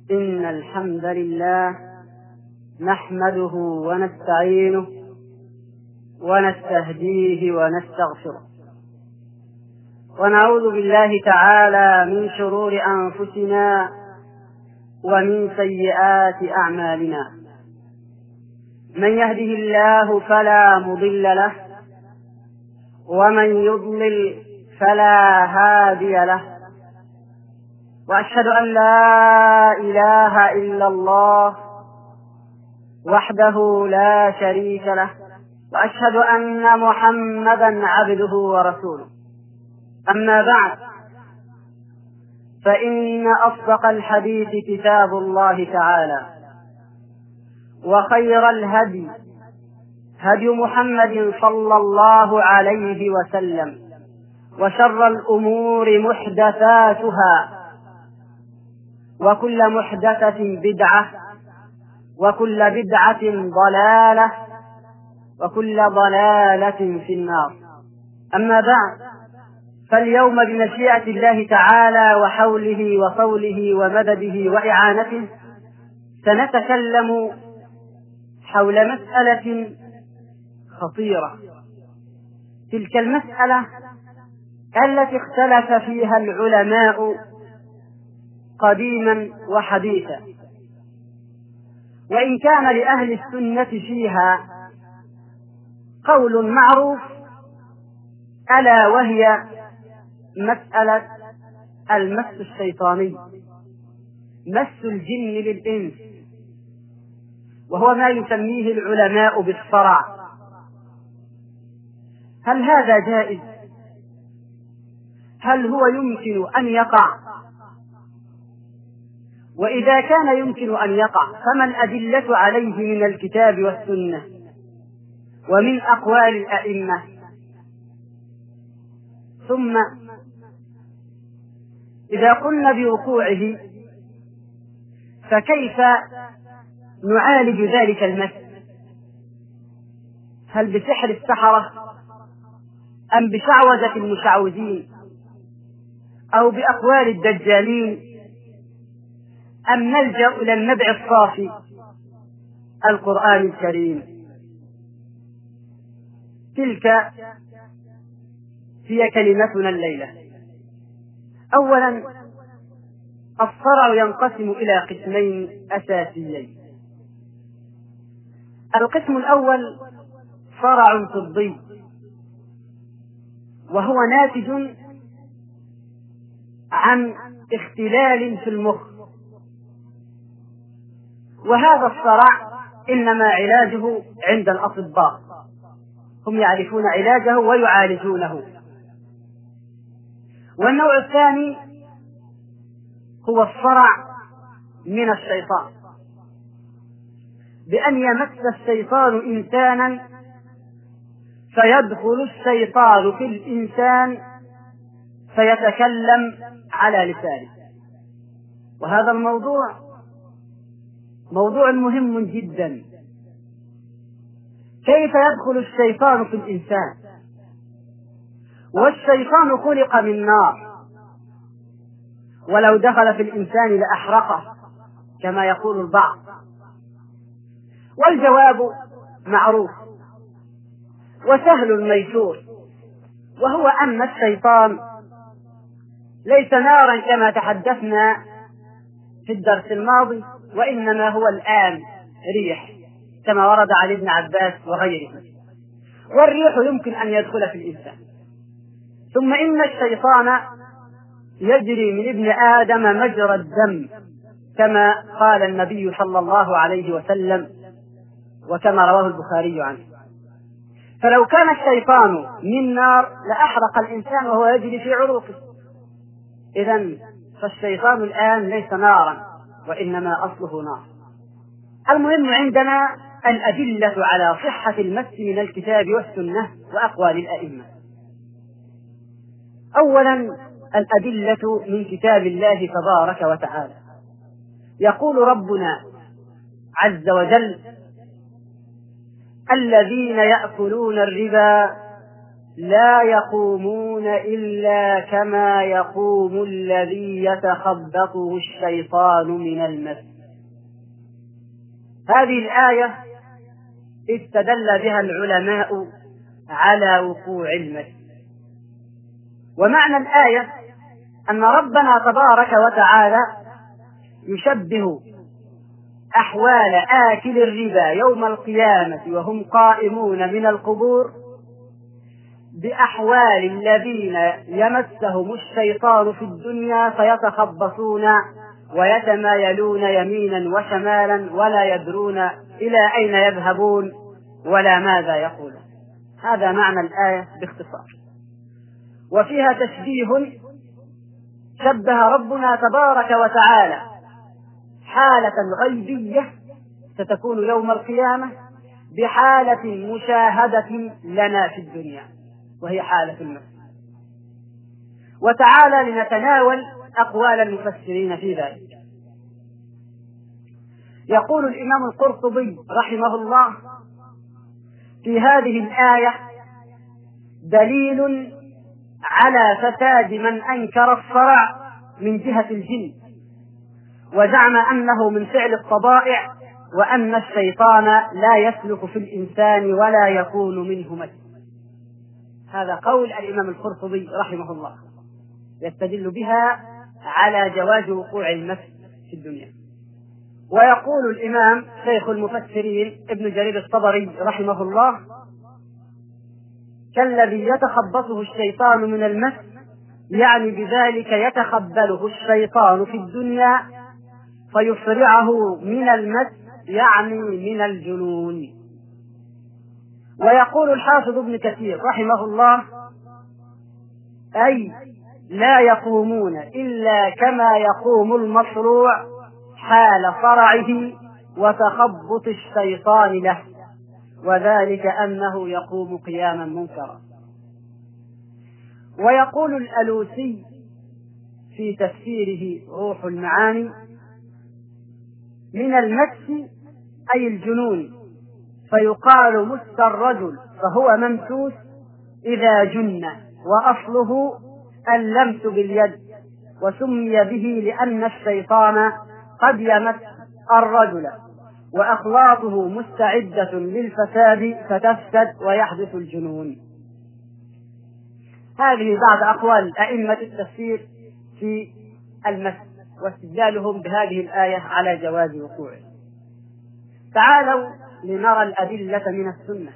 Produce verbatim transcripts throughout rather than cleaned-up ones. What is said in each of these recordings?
إن الحمد لله نحمده ونستعينه ونستهديه ونستغفره، ونعوذ بالله تعالى من شرور أنفسنا ومن سيئات أعمالنا. من يهده الله فلا مضل له، ومن يضلل فلا هادي له، وأشهد أن لا إله إلا الله وحده لا شريك له، وأشهد أن محمدا عبده ورسوله. أما بعد، فإن أصدق الحديث كتاب الله تعالى، وخير الهدي هدي محمد صلى الله عليه وسلم، وشر الأمور محدثاتها، وكل محدثة بدعة، وكل بدعة ضلالة، وكل ضلالة في النار. أما بعد، فاليوم بمشيئة الله تعالى وحوله وصوله ومدده وإعانته سنتكلم حول مسألة خطيرة، تلك المسألة التي اختلف فيها العلماء قديما وحديثا، وإن كان لأهل السنة فيها قول معروف، ألا وهي مسألة المس الشيطاني، مس الجن للإنس، وهو ما يسميه العلماء بالصرع. هل هذا جائز؟ هل هو يمكن أن يقع؟ وإذا كان يمكن أن يقع، فما الأدلة عليه من الكتاب والسنة ومن أقوال الأئمة؟ ثم إذا قلنا بوقوعه، فكيف نعالج ذلك المس؟ هل بسحر السحرة، أم بشعوذة المشعوذين، أو بأقوال الدجالين، أم نلجأ إلى النبع الصافي القرآن الكريم؟ تلك هي كلمتنا الليلة. أولا، الصرع ينقسم إلى قسمين أساسيين. القسم الأول صرع طبي، وهو ناتج عن اختلال في المخ، وهذا الصرع إنما علاجه عند الأطباء، هم يعرفون علاجه ويعالجونه. والنوع الثاني هو الصرع من الشيطان، بأن يمس الشيطان إنسانا فيدخل الشيطان في الإنسان فيتكلم على لسانه. وهذا الموضوع موضوع مهم جدا. كيف يدخل الشيطان في الإنسان؟ والشيطان خلق من نار، ولو دخل في الإنسان لأحرقه كما يقول البعض. والجواب معروف وسهل ميسور، وهو أن الشيطان ليس نارا كما تحدثنا في الدرس الماضي، وإنما هو الآن ريح كما ورد عن ابن عباس وغيره. والريح يمكن أن يدخل في الإنسان. ثم إن الشيطان يجري من ابن آدم مجرى الدم، كما قال النبي صلى الله عليه وسلم، وكما رواه البخاري عنه. فلو كان الشيطان من نار لأحرق الإنسان وهو يجري في عروقه. إذن فالشيطان الآن ليس نارا، وإنما أصله نار. المهم عندنا الأدلة على صحة المس من الكتاب والسنة وأقوال الأئمة. أولا، الأدلة من كتاب الله تبارك وتعالى. يقول ربنا عز وجل: الذين يأكلون الربا لا يقومون إلا كما يقوم الذي يتخبطه الشيطان من المس. هذه الآية استدل بها العلماء على وقوع المس. ومعنى الآية أن ربنا تبارك وتعالى يشبه أحوال آكل الربا يوم القيامة وهم قائمون من القبور بأحوال الذين يمسهم الشيطان في الدنيا فيتخبطون ويتمايلون يمينا وشمالا ولا يدرون إلى أين يذهبون ولا ماذا يقولون. هذا معنى الآية باختصار. وفيها تشبيه، شبه ربنا تبارك وتعالى حالة غيبية ستكون يوم القيامة بحالة مشاهدة لنا في الدنيا وهي حالة المس. وتعالى لنتناول أقوال المفسرين في ذلك. يقول الإمام القرطبي رحمه الله في هذه الآية دليل على فساد من أنكر الصرع من جهة الجن وزعم أنه من فعل الطبائع وأن الشيطان لا يسلك في الإنسان ولا يكون منه مس. هذا قول الإمام القرطبي رحمه الله يستدل بها على جواز وقوع المس في الدنيا. ويقول الإمام شيخ المفسرين ابن جرير الطبري رحمه الله كالذي يتخبطه الشيطان من المس، يعني بذلك يتخبله الشيطان في الدنيا فيفرعه من المس، يعني من الجنون. ويقول الحافظ ابن كثير رحمه الله أي لا يقومون إلا كما يقوم المصروع حال صرعه وتخبط الشيطان له، وذلك أنه يقوم قياما منكرا. ويقول الألوسي في تفسيره روح المعاني من المس أي الجنون، فيقال مس الرجل فهو ممسوس إذا جن، وأصله اللمس باليد، وسمي به لأن الشيطان قد يمس الرجل وأخلاطه مستعدة للفساد فتفسد ويحدث الجنون. هذه بعض أقوال أئمة التفسير في المس واستدلالهم بهذه الآية على جواز وقوعه. تعالوا لنرى الأدلة من السنة.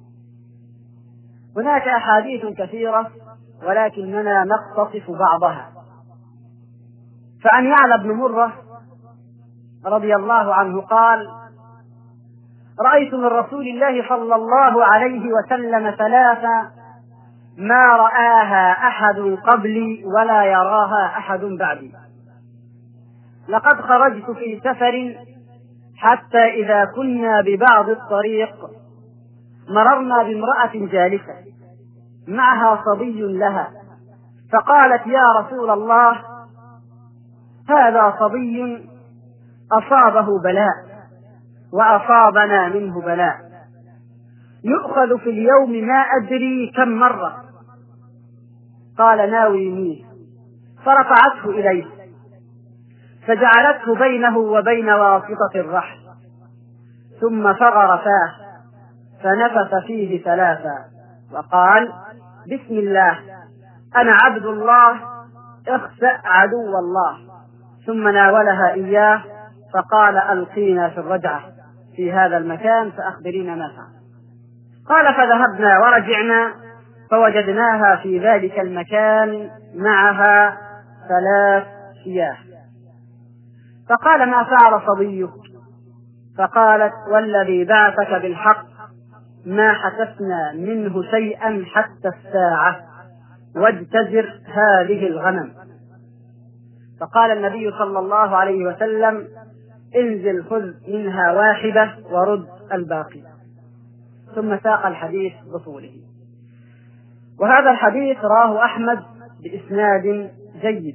هناك أحاديث كثيرة ولكننا نقتصف بعضها. فعن يعلى بن مرة رضي الله عنه قال: رأيت من رسول الله صلى الله عليه وسلم ثلاثة ما رآها أحد قبلي ولا يراها أحد بعدي. لقد خرجت في سفر حتى إذا كنا ببعض الطريق مررنا بامرأة جالسة معها صبي لها، فقالت: يا رسول الله، هذا صبي أصابه بلاء وأصابنا منه بلاء، يؤخذ في اليوم ما أدري كم مرة. قال: ناوينيه. فرفعته إليه فجعلته بينه وبين واسطة الرحل، ثم فغر فاه فنفث فيه ثلاثا وقال: بسم الله، أنا عبد الله، اخسأ عدو الله. ثم ناولها إياه فقال: ألقينا في الرجعة في هذا المكان فأخبرينا ما فعل. قال: فذهبنا ورجعنا فوجدناها في ذلك المكان معها ثلاث شياه. فقال: ما فعل صبيك؟ فقالت: والذي بعثك بالحق ما حسسنا منه شيئا حتى الساعة، واجتزر هذه الغنم. فقال النبي صلى الله عليه وسلم: انزل خذ منها واحدة ورد الباقي. ثم ساق الحديث بطوله. وهذا الحديث راه أحمد بإسناد جيد.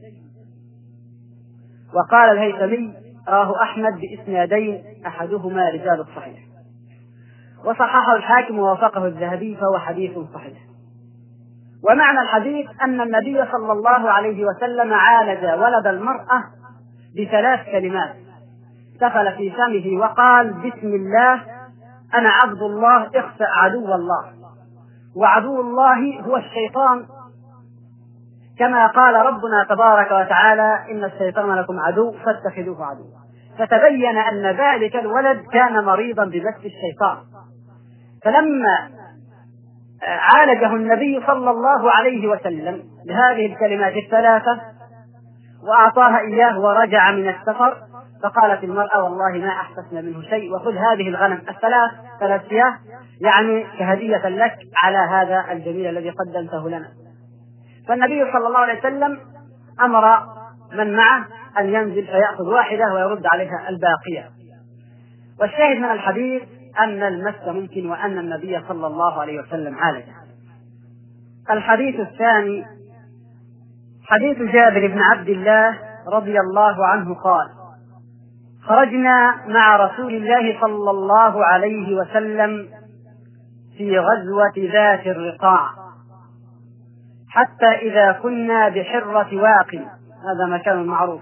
وقال الهيثمي: راه أحمد بإسنادين أحدهما رجال الصحيح. وصححه الحاكم ووافقه الذهبي فهو حديث صحيح. ومعنى الحديث أن النبي صلى الله عليه وسلم عالج ولد المرأة بثلاث كلمات، دخل في فمه وقال: بسم الله، أنا عبد الله، اخسأ عدو الله. وعدو الله هو الشيطان، كما قال ربنا تبارك وتعالى: إن الشيطان لكم عدو فاتخذوه عدوا. فتبين أن ذلك الولد كان مريضا بمس الشيطان، فلما عالجه النبي صلى الله عليه وسلم بهذه الكلمات الثلاثة وأعطاها إياه ورجع من السفر، فقالت المرأة: والله ما أحسسنا منه شيء، وخذ هذه الغنم الثلاث ثلاث سياه يعني كهدية لك على هذا الجميل الذي قدمته لنا. فالنبي صلى الله عليه وسلم أمر من معه أن ينزل فيأخذ واحدة ويرد عليها الباقية. والشاهد من الحديث أن المس ممكن، وأن النبي صلى الله عليه وسلم عالجه. الحديث الثاني حديث جابر بن عبد الله رضي الله عنه قال: خرجنا مع رسول الله صلى الله عليه وسلم في غزوة ذات الرقاع، حتى إذا كنا بحرة واق، هذا مكان معروف،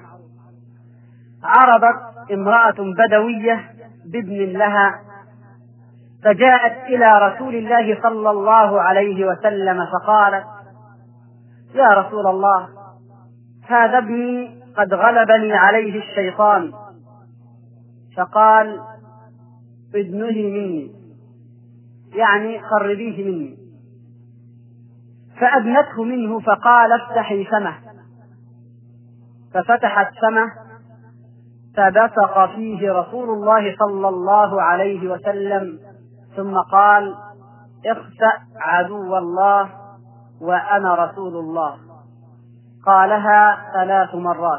عرضت امرأة بدوية بابن لها، فجاءت إلى رسول الله صلى الله عليه وسلم فقالت: يا رسول الله، هذا ابني قد غلبني عليه الشيطان. فقال: ادنه مني، يعني قربيه مني. فأدنته منه فقال: افتحي فمه. ففتحت فمه فبصق فيه رسول الله صلى الله عليه وسلم، ثم قال: اخسأ عدو الله وأنا رسول الله. قالها ثلاث مرات،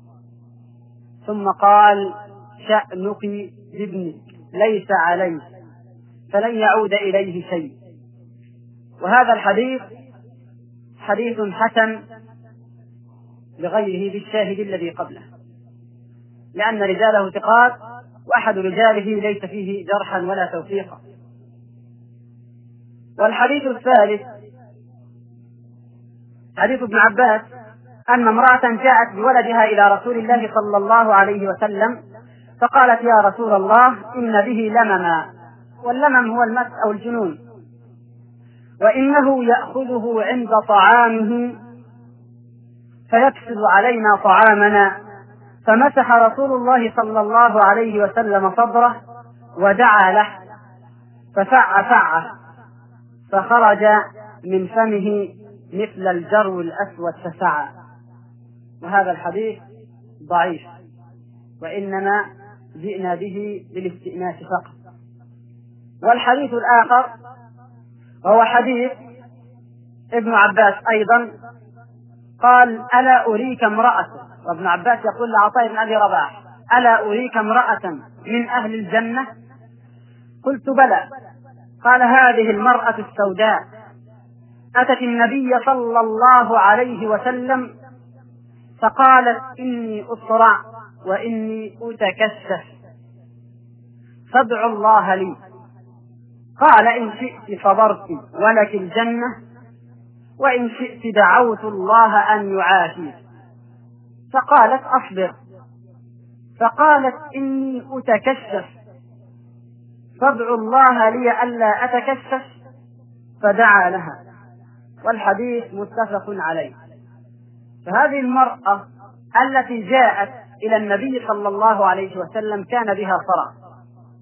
ثم قال: شأنك بابنك ليس عليه، فلن يعود إليه شيء. وهذا الحديث حديث حسن لغيره بالشاهد الذي قبله، لأن رجاله ثقات، وأحد رجاله ليس فيه جرحا ولا توثيقا. والحديث الثالث حديث ابن عباس أن امرأة جاءت بولدها إلى رسول الله صلى الله عليه وسلم فقالت: يا رسول الله، إن به لمما، واللمم هو المس أو الجنون، وإنه يأخذه عند طعامه فيكسد علينا طعامنا. فمسح رسول الله صلى الله عليه وسلم صدره ودعا له، ففع فعه، فخرج من فمه مثل الجرو الأسود فسعى. وهذا الحديث ضعيف، وإنما جئنا به للاستئناس فقط. والحديث الآخر وهو حديث ابن عباس أيضا قال: ألا أريك امرأة، وابن عباس يقول لعطاء بن أبي رباح: ألا أريك امرأة من أهل الجنة؟ قلت: بلى. قال: هذه المرأة السوداء أتت النبي صلى الله عليه وسلم فقالت: إني أسرع وإني أتكشف، فادعوا الله لي. قال: إن شئت صبرت ولك الجنة، وإن شئت دعوت الله أن يعافيك. فقالت: أصبر. فقالت: إني أتكشف، فادعوا الله لي ألا أتكشف، فدعا لها. والحديث متفق عليه. فهذه المرأة التي جاءت إلى النبي صلى الله عليه وسلم كان بها صرع،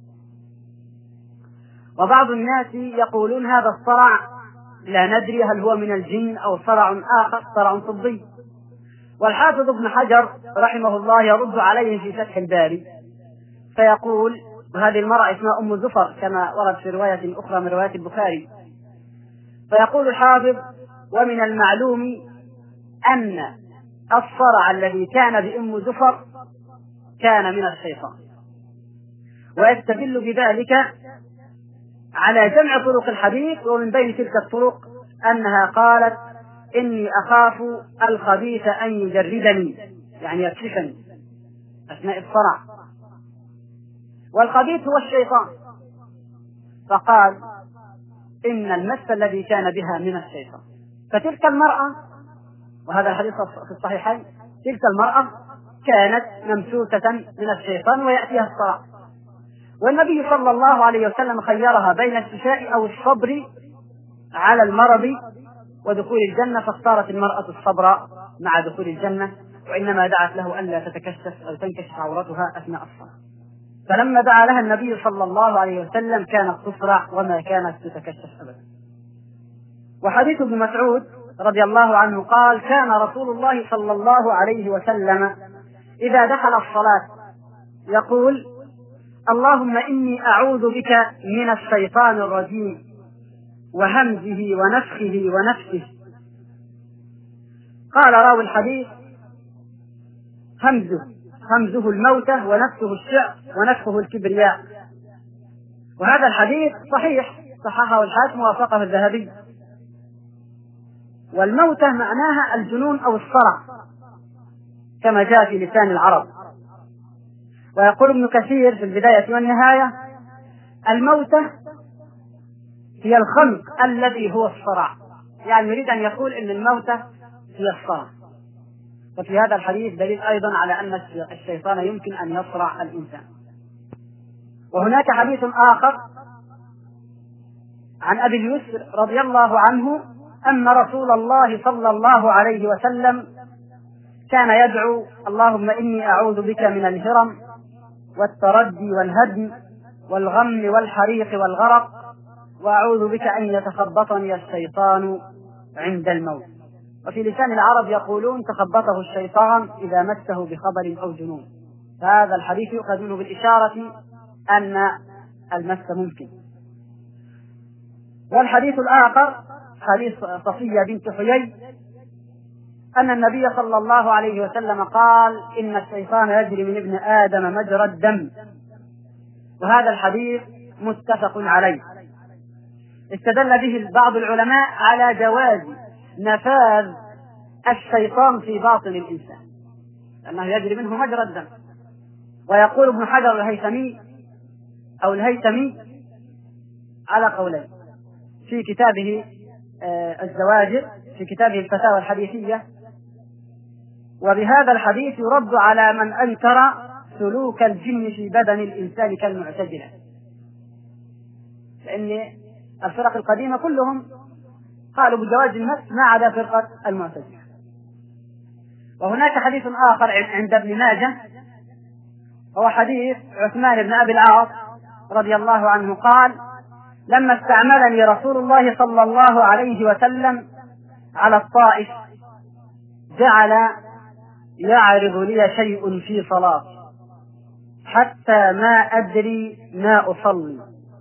وبعض الناس يقولون هذا الصرع لا ندري هل هو من الجن أو صرع آخر، صرع طبي. والحافظ ابن حجر رحمه الله يرد عليه في فتح الباري فيقول: وهذه المرأة اسمها أم زفر كما ورد في رواية أخرى من رواية البخاري. فيقول الحافظ: ومن المعلوم أن الصرع الذي كان بأم زفر كان من الشيطان. ويستدل بذلك على جمع طرق الحديث، ومن بين تلك الطرق أنها قالت: إني أخاف الخبيث أن يجردني، يعني يكشفني أثناء الصرع، والخبيث هو الشيطان. فقال: إن المس الذي كان بها من الشيطان. فتلك المرأة، وهذا الحديث في الصحيحين، تلك المرأة كانت ممسوسة من الشيطان ويأتيها الصراع، والنبي صلى الله عليه وسلم خيرها بين الشفاء أو الصبر على المرض ودخول الجنة، فاختارت المرأة الصبر مع دخول الجنة، وإنما دعت له ألا تتكشف أو تنكشف عورتها أثناء الصلاة. فلما دعا لها النبي صلى الله عليه وسلم كانت تصرع وما كانت تتكشف أبدا. وحديث ابن مسعود رضي الله عنه قال: كان رسول الله صلى الله عليه وسلم إذا دخل الصلاة يقول: اللهم إني أعوذ بك من الشيطان الرجيم وهمزه ونفخه ونفسه. قال راوي الحديث: همزه همزه الموتة ونفسه الشعر ونفخه الكبرياء. وهذا الحديث صحيح، صححه الحاكم ووافقه الذهبي. والموتة معناها الجنون أو الصرع كما جاء في لسان العرب. ويقول ابن كثير في البداية والنهاية: الموتة هي الخنق الذي هو الصرع، يعني يريد أن يقول إن الموتة هي الصرع. وفي هذا الحديث دليل أيضا على أن الشيطان يمكن أن يصرع الإنسان. وهناك حديث آخر عن أبي اليسر رضي الله عنه أن رسول الله صلى الله عليه وسلم كان يدعو: اللهم إني أعوذ بك من الهرم والتردي والهدم والغم والحريق والغرق، وأعوذ بك أن يتخبطني الشيطان عند الموت. وفي لسان العرب يقولون: تخبطه الشيطان إذا مسه بخبر أو جنون. فهذا الحديث يؤخذ منه بالإشارة أن المس ممكن. والحديث الآخر حديث صفية بنت حيي أن النبي صلى الله عليه وسلم قال: إن الشيطان يجري من ابن آدم مجرى الدم. وهذا الحديث متفق عليه. استدل به بعض العلماء على جواز نفاذ الشيطان في باطن الإنسان، لأنه يجري منه مجرى الدم. ويقول ابن حجر الهيثمي أو الهيثمي على قولين في كتابه الزواجر، في كتابه الفتاوى الحديثية: وبهذا الحديث يرد على من أنكر سلوك الجن في بدن الإنسان كالمعتزلة، لأن الفرق القديمة كلهم قالوا بجواز المس ما عدا فرقة المعتزلة. وهناك حديث آخر عند ابن ماجه هو حديث عثمان بن أبي العاص رضي الله عنه قال: لما استعملني رسول الله صلى الله عليه وسلم على الطائف جعل يعرض لي شيء في صلاة حتى ما أدري ما أصلي،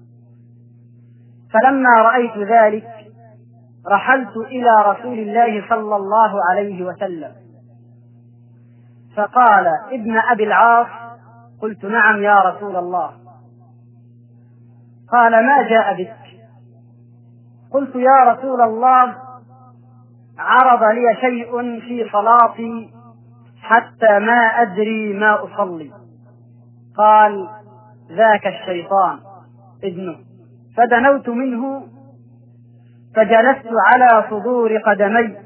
فلما رأيت ذلك رحلت إلى رسول الله صلى الله عليه وسلم فقال: ابن أبي العاص. قلت: نعم يا رسول الله. قال: ما جاء بك؟ قلت: يا رسول الله، عرض لي شيء في صلاتي حتى ما أدري ما أصلي. قال: ذاك الشيطان ابنه. فدنوت منه فجلست على صدور قدمي.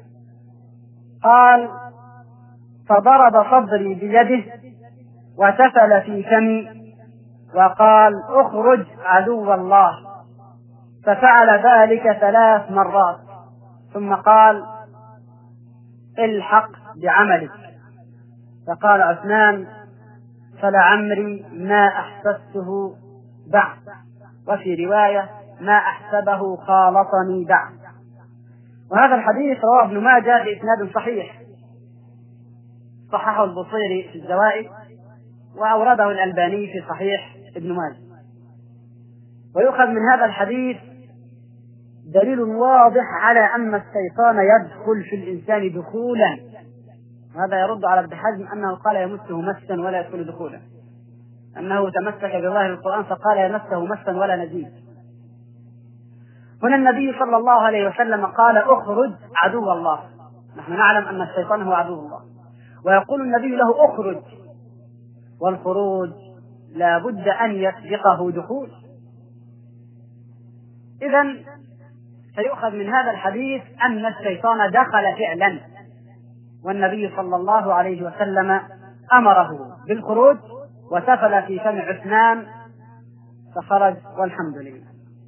قال: فضرب صدري بيده وتفل في فمي وقال: اخرج عدو الله. ففعل ذلك ثلاث مرات ثم قال: الحق بعملك. فقال عثمان: فلعمري ما أحسسته بعد. وفي رواية: ما أحسبه خالطني بعد. وهذا الحديث رواه ابن ماجه بإسناد صحيح، صححه البصيري في الزوائد وأورده الألباني في صحيح ابن ماجه. ويؤخذ من هذا الحديث دليل واضح على أن الشيطان يدخل في الإنسان دخولا. هذا يرد على ابن حزم أنه قال يمسه مسا ولا يدخل دخولا، أنه تمسك بظاهر القرآن فقال يمسه مسا ولا نزيد. هنا النبي صلى الله عليه وسلم قال: اخرج عدو الله. نحن نعلم أن الشيطان هو عدو الله، ويقول النبي له: اخرج. والخروج لا بد أن يسبقه دخول. إذن فيؤخذ من هذا الحديث أن الشيطان دخل فعلا، والنبي صلى الله عليه وسلم أمره بالخروج وسفل في فم عثمان فخرج والحمد لله.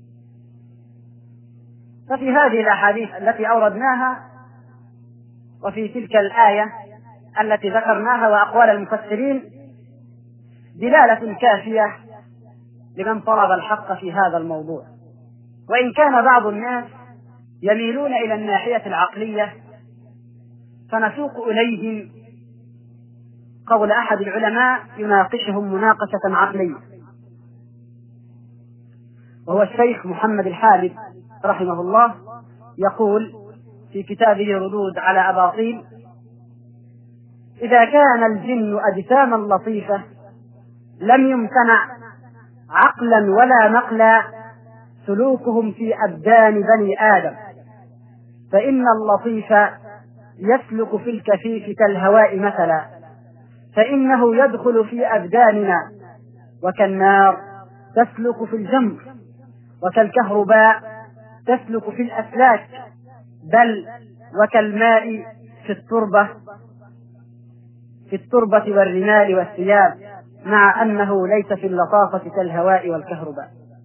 ففي هذه الأحاديث التي أوردناها وفي تلك الآية التي ذكرناها وأقوال المفسرين دلالة كافية لمن طلب الحق في هذا الموضوع. وإن كان بعض الناس يميلون إلى الناحية العقلية فنسوق إليهم قول أحد العلماء يناقشهم مناقشة عقلية، وهو الشيخ محمد الحارث رحمه الله، يقول في كتابه ردود على أباطيل: إذا كان الجن أجساما لطيفة لم يمتنع عقلا ولا نقلا سلوكهم في أبدان بني آدم، فإن اللطيف يسلك في الكفيف كالهواء مثلا، فإنه يدخل في أبداننا، وكالنار تسلك في الجمر، وكالكهرباء تسلك في الأسلاك، بل وكالماء في التربة في التربة والرمال والثياب، مع أنه ليس في اللطافة كالهواء والكهرباء.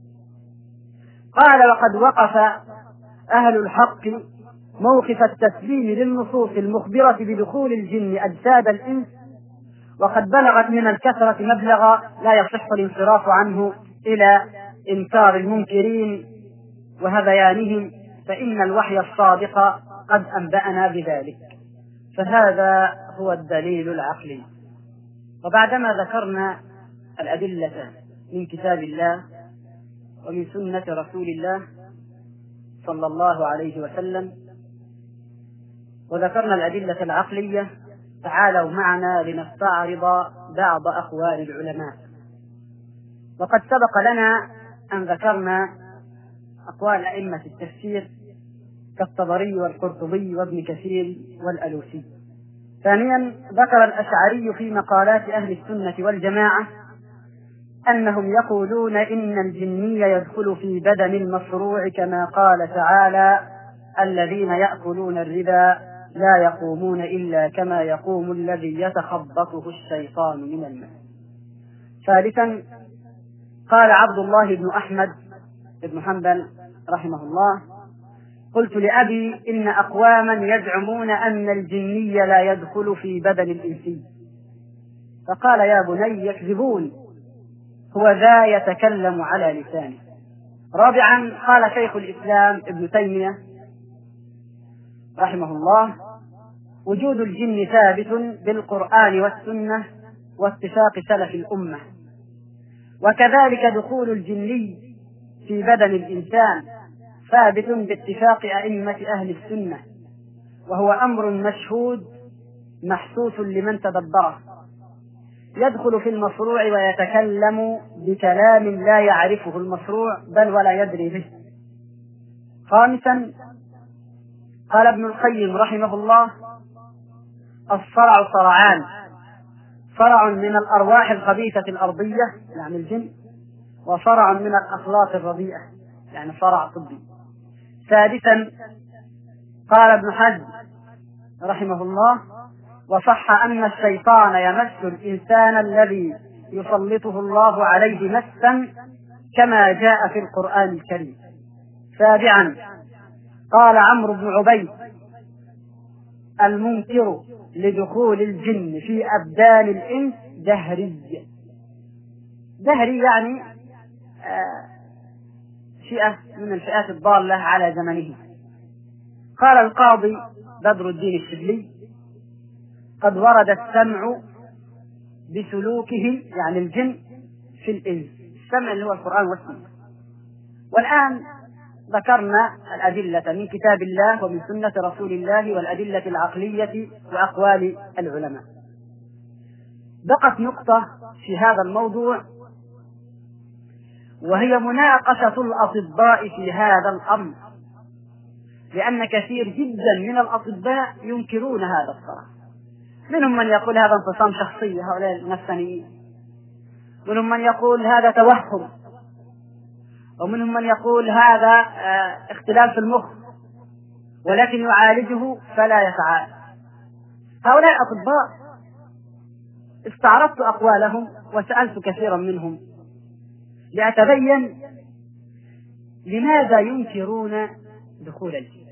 قال: وقد وقف أهل الحق موقف التسليم للنصوص المخبرة بدخول الجن أجساد الإنس، وقد بلغت من الكثرة مبلغا لا يصح الانصراف عنه إلى إنكار المنكرين وهذيانهم، فإن الوحي الصادق قد أنبأنا بذلك. فهذا هو الدليل العقلي. وبعدما ذكرنا الأدلة من كتاب الله ومن سنة رسول الله صلى الله عليه وسلم، وذكرنا الأدلة العقلية، تعالوا معنا لنستعرض بعض أقوال العلماء. وقد سبق لنا أن ذكرنا أقوال أئمة التفسير كالطبري والقرطبي وابن كثير والألوسي. ثانيا ذكر الأشعري في مقالات أهل السنة والجماعة أنهم يقولون إن الجني يدخل في بدن المصروع، كما قال تعالى: الذين يأكلون الربا لا يقومون إلا كما يقوم الذي يتخبطه الشيطان من المس. ثالثا قال عبد الله بن أحمد بن حنبل رحمه الله: قلت لأبي إن أقواما يزعمون أن الجني لا يدخل في بدن الإنسي، فقال: يا بني يكذبون، هو ذا يتكلم على لسانه. رابعا قال شيخ الإسلام ابن تيمية رحمه الله: وجود الجن ثابت بالقرآن والسنة واتفاق سلف الأمة، وكذلك دخول الجني في بدن الإنسان ثابت باتفاق أئمة أهل السنة، وهو أمر مشهود محسوس لمن تدبره، يدخل في المصروع ويتكلم بكلام لا يعرفه المصروع بل ولا يدري به. خامسا قال ابن القيم رحمه الله: الصرع صرعان، صرع من الأرواح الخبيثة الأرضية يعني الجن، وصرع من الأخلاق الرديئة يعني صرع طبي. سادسا قال ابن حزم رحمه الله: وصح أن الشيطان يمس الإنسان الذي يسلطه الله عليه مسا كما جاء في القرآن الكريم. سابعا قال عمرو بن عبيد: المنكر لدخول الجن في أبدان الإنس دهري. دهري يعني آه فئة من الفئات الضالة على زمنه. قال القاضي بدر الدين الشبلي: قد ورد السمع بسلوكه يعني الجن في الإنس، السمع اللي هو القرآن والسنة. والآن ذكرنا الأدلة من كتاب الله ومن سنة رسول الله والأدلة العقلية وأقوال العلماء. بقت نقطة في هذا الموضوع، وهي مناقشة الأطباء في هذا الأمر، لأن كثير جدا من الأطباء ينكرون هذا الصراحة. منهم من يقول هذا انفصام شخصي، هؤلاء النفسانيين، منهم من يقول هذا توهم، ومنهم من يقول هذا اختلال في المخ ولكن يعالجه فلا يفعل. هؤلاء الأطباء استعرضت أقوالهم وسألت كثيرا منهم لأتبين لماذا ينكرون دخول الجن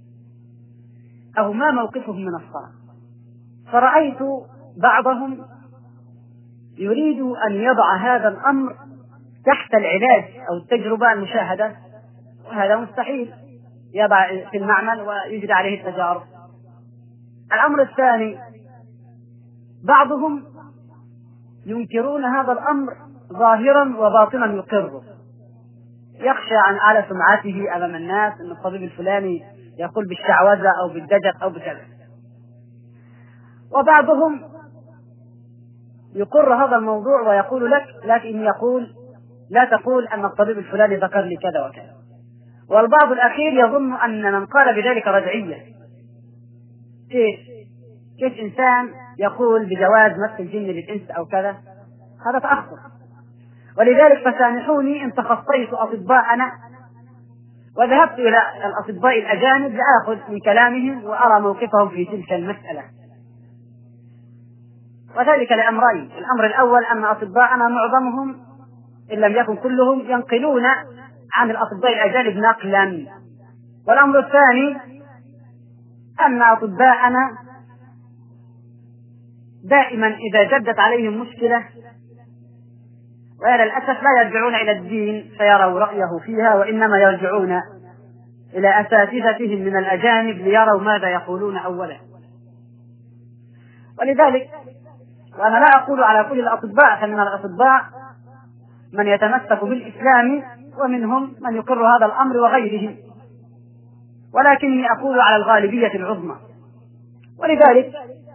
أو ما موقفهم من الصلاة. فرأيت بعضهم يريد أن يضع هذا الأمر تحت العلاج أو التجربة المشاهدة، وهذا مستحيل، يضع في المعمل ويجري عليه التجارب. الأمر الثاني، بعضهم ينكرون هذا الأمر ظاهرا وباطنا يقره، يخشى عن على سمعته أمام الناس أن الطبيب الفلاني يقول بالشعوذة أو بالدجل أو بكذا. وبعضهم يقر هذا الموضوع ويقول لك لكن يقول لا تقول أن الطبيب الفلاني ذكر لي كذا وكذا. والبعض الأخير يظن أن من قال بذلك رجعية. كيف كيف إنسان يقول بجواز مس الجن للإنس أو كذا؟ هذا تأخر. ولذلك فسامحوني إن تخطيت أطباءنا وذهبت إلى الأطباء الأجانب لآخذ من كلامهم وأرى موقفهم في تلك المسألة، وذلك لأمرين. الأمر الأول أن أطباءنا معظمهم إن لم يكن كلهم ينقلون عن الأطباء الأجانب نقلا. والأمر الثاني أن أطباءنا دائما إذا جدت عليهم مشكلة وإلى الأسف لا يرجعون إلى الدين فيروا رأيه فيها، وإنما يرجعون إلى أساتذتهم من الأجانب ليروا ماذا يقولون أولا. ولذلك وأنا لا أقول على كل الأطباء، فمن الأطباء من يتمسك بالإسلام ومنهم من يقر هذا الأمر وغيره، ولكني أقول على الغالبية العظمى. ولذلك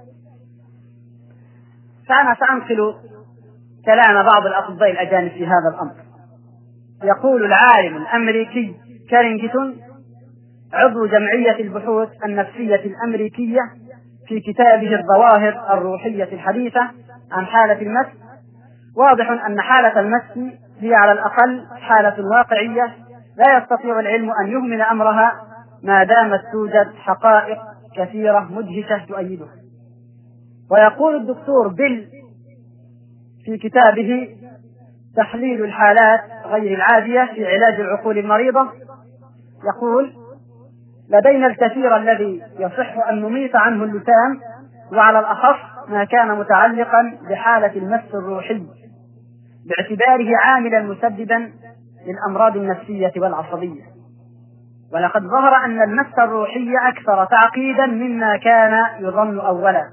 فأنا سأنقل كلام بعض الأطباء الأجانب في هذا الأمر. يقول العالم الأمريكي كارينجتون عضو جمعية البحوث النفسية الأمريكية في كتابه الظواهر الروحية الحديثة عن حالة المس: واضح أن حالة المس هي على الأقل حالة واقعية لا يستطيع العلم أن يهمل أمرها ما دامت توجد حقائق كثيرة مدهشة تؤيدها. ويقول الدكتور بيل في كتابه تحليل الحالات غير العادية في علاج العقول المريضة، يقول: لدينا الكثير الذي يصح أن نميط عنه اللسان، وعلى الأخص ما كان متعلقا بحالة المس الروحي باعتباره عاملا مسببا للأمراض النفسية والعصبية. ولقد ظهر أن المس الروحي أكثر تعقيدا مما كان يظن أولا.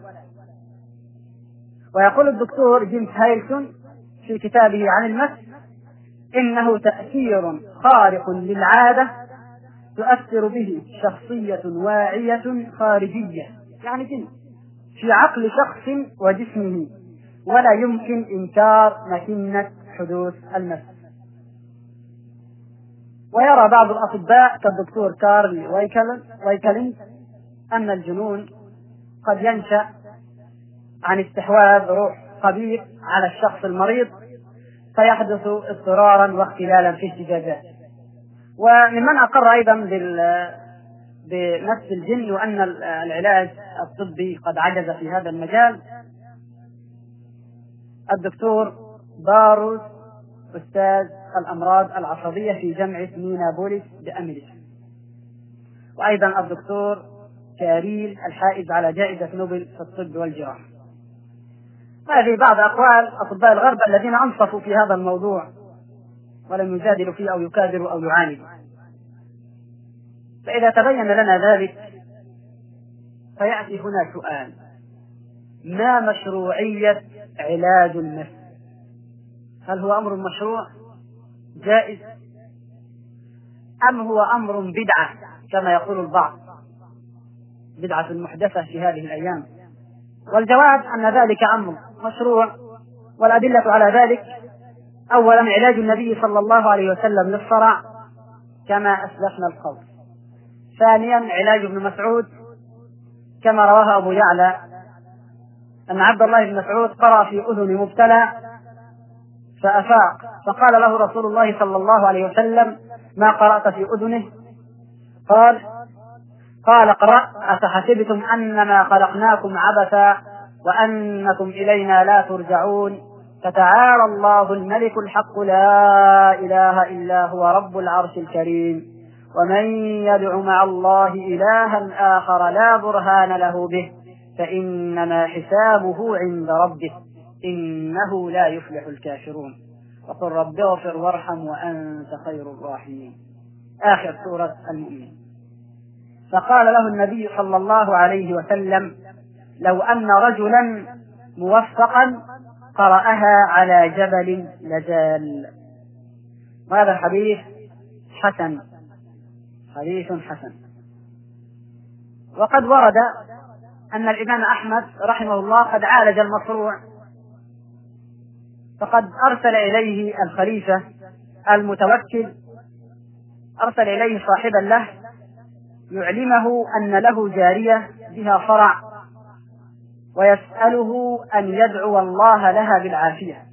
ويقول الدكتور جيمس هايلسون في كتابه عن المس: إنه تأثير خارق للعادة تؤثر به شخصية واعية خارجية، يعني جن، في عقل شخص وجسمه، ولا يمكن إنكار مكنة حدوث المس. ويرى بعض الأطباء كالدكتور كارل ويكلين أن الجنون قد ينشأ عن استحواذ روح خبيث على الشخص المريض فيحدث اضطرارا واختلالا في اهتزازاته. وممن أقر أيضا بنفس الجن وأن العلاج الطبي قد عجز في هذا المجال الدكتور باروس أستاذ الأمراض العصبية في جامعة مينابوليس بأمريكا، وأيضا الدكتور كاريل الحائز على جائزة نوبل في الطب والجراحة. هذه بعض أقوال أطباء الغرب الذين أنصفوا في هذا الموضوع ولم يجادلوا فيه أو يكابروا أو يعاندوا. فإذا تبين لنا ذلك فيأتي هنا سؤال: ما مشروعية علاج المس؟ هل هو أمر مشروع جائز أم هو أمر بدعة كما يقول البعض، بدعة محدثة في هذه الأيام؟ والجواب أن ذلك أمر مشروع، والأدلة على ذلك: أولا علاج النبي صلى الله عليه وسلم للصرع كما أسلفنا القول. ثانيا علاج ابن مسعود كما رواه أبو يعلى أن عبد الله بن مسعود قرأ في أذن مبتلى فأفاق فقال له رسول الله صلى الله عليه وسلم: ما قرأت في أذنه؟ قال قال قرأت: أفحسبتم أنما خلقناكم عبثا وأنكم إلينا لا ترجعون، فتعالى الله الملك الحق لا إله إلا هو رب العرش الكريم، ومن يدع مع الله إلها آخر لا برهان له به فإنما حسابه عند ربه إنه لا يفلح الكافرون، وقل رب اغفر وارحم وأنت خير الراحمين. آخر سورة المؤمنين. فقال له النبي صلى الله عليه وسلم: لو أن رجلا موفقا قرأها على جبل لجال. وهذا الحديث حسن، حديث حسن. وقد ورد أن الإمام أحمد رحمه الله قد عالج المصروع، فقد أرسل إليه الخليفة المتوكل، أرسل إليه صاحبا له يعلمه أن له جارية بها صرع ويسأله أن يدعو الله لها بالعافية.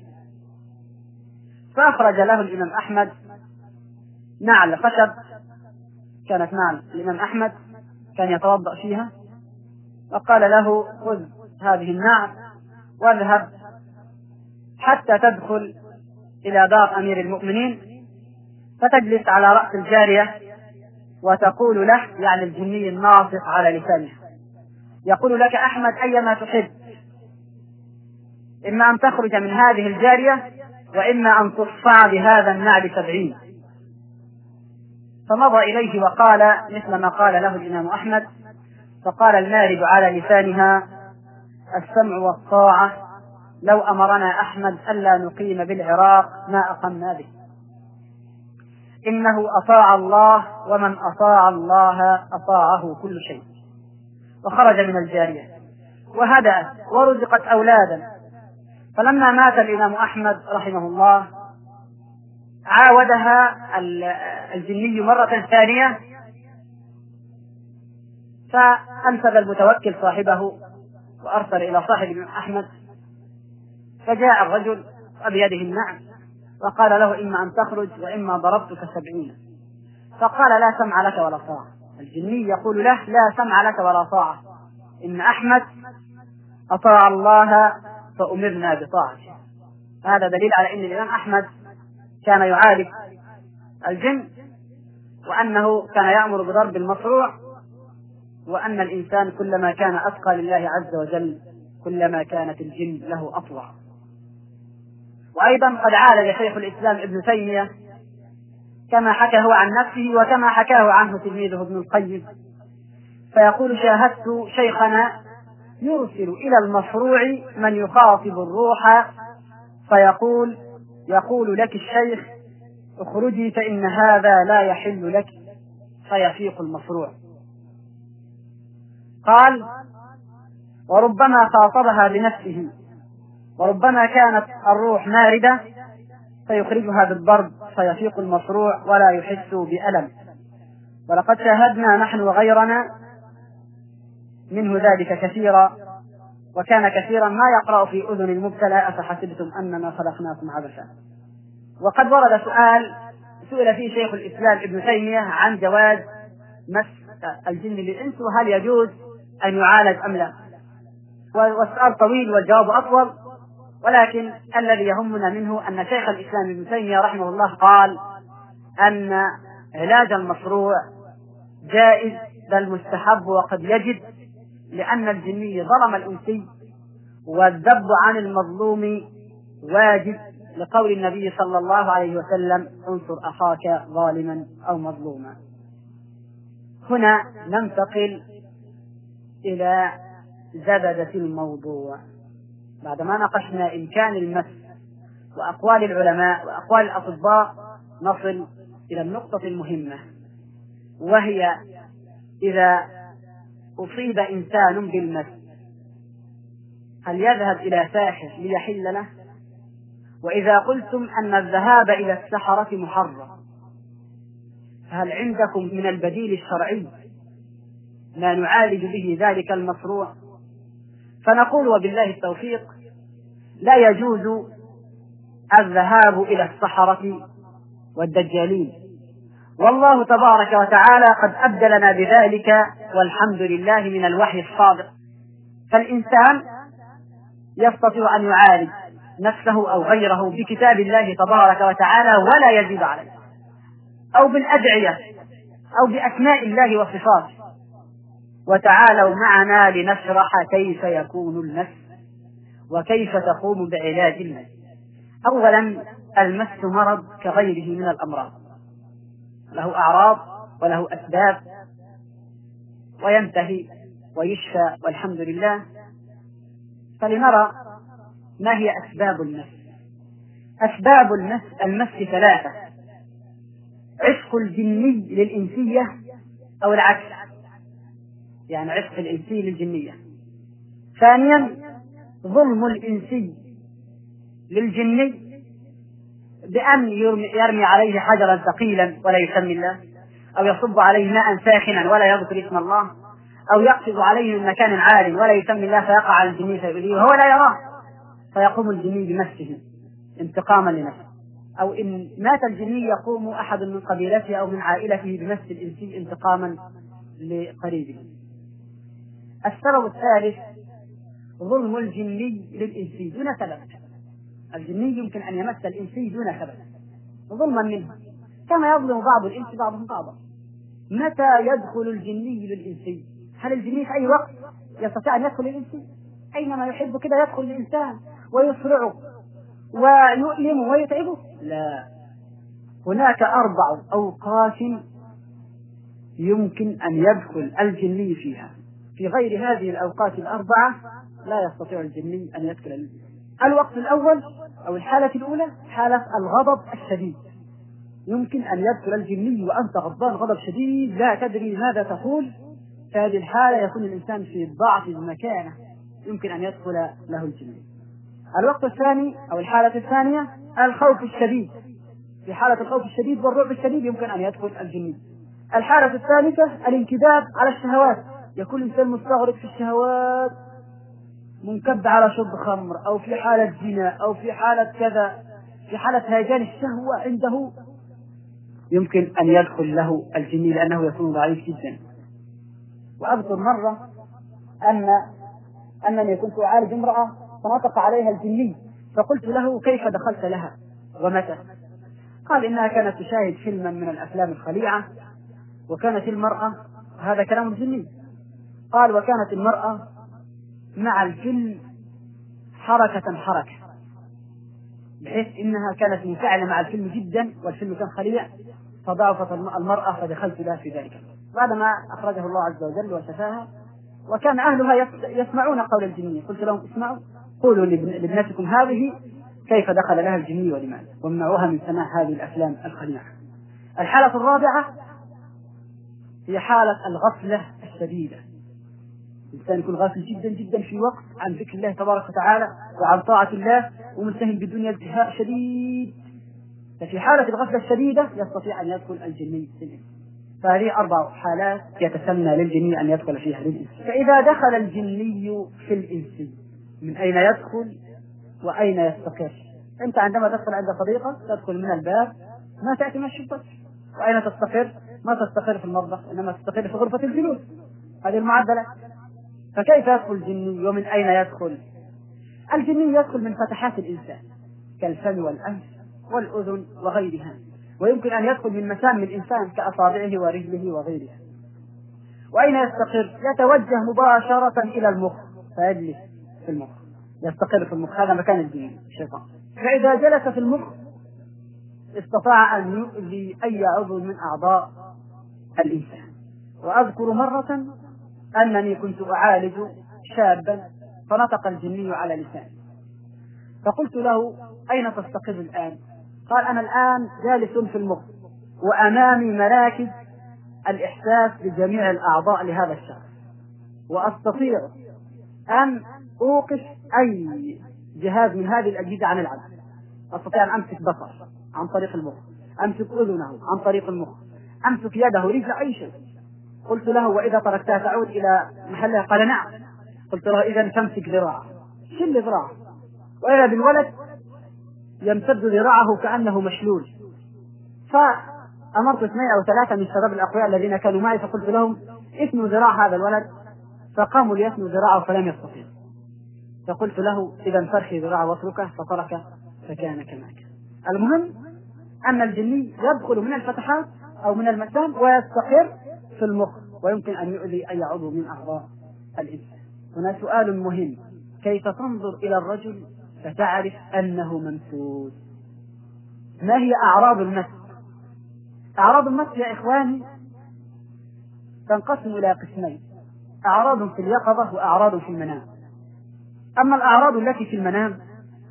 فأخرج له الإمام أحمد نعل خشب، كانت نعل الإمام أحمد كان يتوضأ فيها، وقال له: خذ هذه النعل واذهب حتى تدخل إلى دار أمير المؤمنين، فتجلس على رأس الجارية وتقول له، يعني الجني الناطق على لسانه، يقول لك أحمد أيما تحب، إما أن تخرج من هذه الجارية وإما أن تصفع بهذا النعل سبعين. فمضى إليه وقال مثل ما قال له الإمام أحمد، فقال المارد على لسانها: السمع والطاعة، لو أمرنا أحمد ألا نقيم بالعراق ما أقمنا به، إنه أطاع الله ومن أطاع الله أطاعه كل شيء. وخرج من الجارية وهدأت ورزقت أولادا. فلما مات الإمام أحمد رحمه الله عاودها الجني مرة ثانية، فأنسب المتوكل صاحبه وأرسل إلى صاحب الإمام أحمد، فجاء الرجل بيده النعل وقال له: إما أن تخرج وإما ضربتك سبعين. فقال: لا سمع لك ولا طاعة. الجني يقول له: لا سمع لك ولا طاعة، إن أحمد أطاع الله فأمرنا بطاعته. هذا دليل على أن الإمام أحمد كان يعالج الجن، وأنه كان يأمر بضرب المصروع، وأن الإنسان كلما كان أتقى لله عز وجل كلما كانت الجن له أطوع. وأيضا قد عالج شيخ الإسلام ابن تيمية كما حكى هو عن نفسه وكما حكاه عنه تلميذه ابن القيم، فيقول: شاهدت شيخنا يرسل إلى المصروع من يخاطب الروح فيقول يقول لك الشيخ: اخرجي فإن هذا لا يحل لك، فيفيق المصروع. قال: وربما خاطبها بنفسه، وربما كانت الروح ماردة فيخرجها بالضرب فيفيق المصروع ولا يحس بألم. ولقد شاهدنا نحن وغيرنا منه ذلك كثيرا، وكان كثيرا ما يقرأ في أذن المبتلى: أفحسبتم أنما خلقناكم عبثا. وقد ورد سؤال سئل فيه شيخ الإسلام ابن تيمية عن جواز مس الجن للإنس، وهل يجوز أن يعالج أم لا؟ والسؤال طويل والجواب أطول، ولكن الذي يهمنا منه أن شيخ الإسلام ابن تيمية رحمه الله قال أن علاج المشروع جائز بل مستحب وقد يجب، لأن الجني ظلم الإنسي والذب عن المظلوم واجب، لقول النبي صلى الله عليه وسلم: انصر أخاك ظالما أو مظلوما. هنا ننتقل إلى زبدة الموضوع. بعدما ناقشنا إمكان المس وأقوال العلماء وأقوال الأطباء، نصل إلى النقطة المهمة، وهي: إذا أصيب إنسان بالمس هل يذهب إلى ساحر ليحل له؟ وإذا قلتم أن الذهاب إلى السحرة محرم، فهل عندكم من البديل الشرعي ما نعالج به ذلك المصروع؟ فنقول وبالله التوفيق: لا يجوز الذهاب إلى السحرة والدجالين، والله تبارك وتعالى قد أبدلنا بذلك والحمد لله من الوحي الصادق. فالإنسان يستطيع أن يعالج نفسه أو غيره بكتاب الله تبارك وتعالى ولا يزيد عليه، أو بالأدعية أو بأسماء الله وصفاته. وتعالوا معنا لنشرح كيف يكون المس وكيف تقوم بعلاج المس. أولا، المس مرض كغيره من الأمراض، له أعراض وله أسباب وينتهي ويشفى والحمد لله. فلنرى ما هي أسباب المس. أسباب المس المس ثلاثة: عشق الجني للإنسية أو العكس، يعني عشق الإنسي للجنية. ثانيا، ظلم الإنسي للجني بأن يرمي عليه حجرا ثقيلا ولا يسمي الله، أو يصب عليه ماء ساخنا ولا يذكر اسم الله، أو يقفز عليه من مكان عال ولا يسمي الله فيقع على الجني فيؤذيه وهو لا يراه، فيقوم الجني بمسه انتقاما لنفسه. أو إن مات الجني يقوم أحد من قبيلته أو من عائلته بمس الإنسي انتقاما لقريبه. السبب الثالث: ظلم الجني للإنسي دون سبب. الجني يمكن أن يمس الإنسي دون سبب ظلما منه، كما يظلم بعض الإنس بعضهم بعضا. متى يدخل الجني للإنسي؟ هل الجني في أي وقت يستطيع أن يدخل للإنسي؟ أينما يحب كده يدخل للإنسان ويسرعه ويؤلمه ويتعبه؟ لا، هناك أربع أوقات يمكن أن يدخل الجني فيها، في غير هذه الأوقات الأربعة لا يستطيع الجني أن يدخل الجني. الوقت الأول أو الحالة الأولى حالة الغضب الشديد، يمكن أن يدخل الجني وأنت غضبان غضب شديد لا تدري ماذا تقول. في هذه الحالة يكون الإنسان في ضعف المكانة، يمكن أن يدخل له الجني. الوقت الثاني أو الحالة الثانية الخوف الشديد، في حالة الخوف الشديد والرعب الشديد يمكن أن يدخل الجني. الحالة الثالثة الانكباب على الشهوات، يكون الإنسان مستغرق في الشهوات، منكب على شرب خمر أو في حالة زنا أو في حالة كذا، في حالة هيجان الشهوة عنده، يمكن أن يدخل له الجني لأنه يكون ضعيف جدا. وأذكر مرة أن أنني كنت أعالج امرأة فنطق عليها الجني، فقلت له: كيف دخلت لها ومتى؟ قال: إنها كانت تشاهد فيلما من الأفلام الخليعة، وكانت المرأة، هذا كلام الجني، قال: وكانت المرأة مع الفيلم حركة حركة، بحيث إنها كانت منفعلة مع الفيلم جدا والفيلم كان خليع، فضعفت المرأة فدخلت لها في ذلك بعدما أخرجه الله عز وجل وشفاها. وكان أهلها يسمعون قول الجني، قلت لهم: اسمعوا، قولوا لابنتكم هذه كيف دخل لها الجني ولماذا، ومنعوها من سماع هذه الأفلام الخليعة. الحالة الرابعة هي حالة الغفلة الشديدة، الإنسان يكون غافل جدا جدا في وقت عن ذكر الله تبارك وتعالى وعن طاعة الله ومنتهي بالدنيا انتهاء شديد، ففي حالة الغفلة الشديدة يستطيع أن يدخل الجني للإنس. فهذه أربع حالات يتسنى للجني أن يدخل فيها للإنس. فإذا دخل الجني في الإنس من أين يدخل وأين يستقر؟ أنت عندما تدخل عند صديقك تدخل من الباب، ما تأتي من الشباك. وأين تستقر؟ ما تستقر في المطبخ، إنما تستقر في غرفة الجلوس. هذه المعدلة. فكيف يدخل الجني ومن أين يدخل؟ الجني يدخل من فتحات الإنسان كالفم والأنف والأذن وغيرها، ويمكن أن يدخل من مسام الإنسان كأصابعه ورجله وغيرها. وأين يستقر؟ يتوجه مباشرة إلى المخ فيجلس في المخ، يستقر في المخ، هذا مكان الجني الشيطان. فإذا جلس في المخ استطاع أن يؤذي أي عضو من أعضاء الإنسان. وأذكر مرة أنني كنت أعالج شابا فنطق الجني على لسانه، فقلت له: أين تستقر الآن؟ قال: أنا الآن جالس في المخ وأمامي مراكز الإحساس بجميع الأعضاء لهذا الشخص، وأستطيع أن أوقف أي جهاز من هذه الأجهزة عن العمل. أستطيع أن أمسك بصر عن طريق المخ، أمسك أذنه عن طريق المخ، أمسك يده رجل أي شيء. قلت له: وإذا تركتها تعود إلى محلها؟ قال: نعم. قلت له: إذا تمسك ذراعه، شل ذراعه. وإذا بالولد يمتد ذراعه كأنه مشلول. فأمرت اثنين أو ثلاثة من الشباب الأقوياء الذين كانوا معي فقلت لهم اثنوا ذراع هذا الولد، فقاموا ليثنوا ذراعه فلم يستطيع. فقلت له إذا فرخي ذراعه واتركه، فترك فكان كما كان. المهم أن الجني يدخل من الفتحات أو من المسام ويستقر في المخ، ويمكن أن يؤذي أي عضو من أعضاء الإنسان. هنا سؤال مهم: كيف تنظر إلى الرجل فتعرف أنه ممسوس؟ ما هي أعراض المس؟ أعراض المس يا إخواني تنقسم إلى قسمين: أعراض في اليقظة وأعراض في المنام. أما الأعراض التي في المنام،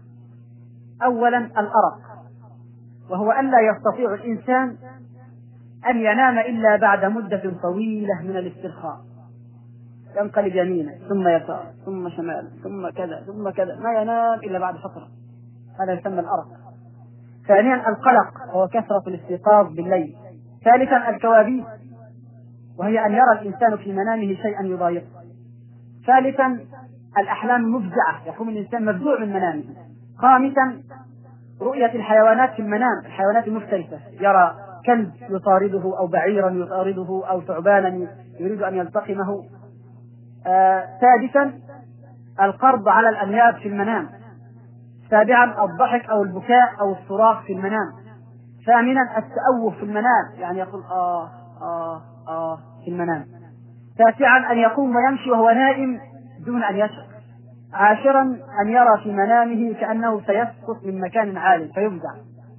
أولا الأرق، وهو أن لا يستطيع الإنسان أن ينام إلا بعد مدة طويلة من الاسترخاء، ينقلب يمينا ثم يسار ثم شمال ثم كذا ثم كذا، ما ينام إلا بعد فترة، هذا يسمى الأرق. ثانيا القلق، وهو كثرة الاستيقاظ بالليل. ثالثا الكوابيس، وهي أن يرى الإنسان في منامه شيئا يضايقه. ثالثا الأحلام المفزعة، يقوم الإنسان مفزوع من منامه. خامسا رؤية الحيوانات في المنام، الحيوانات المفترسة، يرى كلب يطارده أو بعيرا يطارده أو ثعبانا يريد أن يلتقمه. آه، سادسا القرض على الأنياب في المنام. سابعا الضحك أو البكاء أو الصراخ في المنام. ثامنا التأوه في المنام، يعني يقول آه آه آه في المنام. تاسعا أن يقوم ويمشي وهو نائم دون أن يشعر. عاشرا أن يرى في منامه كأنه سيسقط من مكان عالي فيفزع.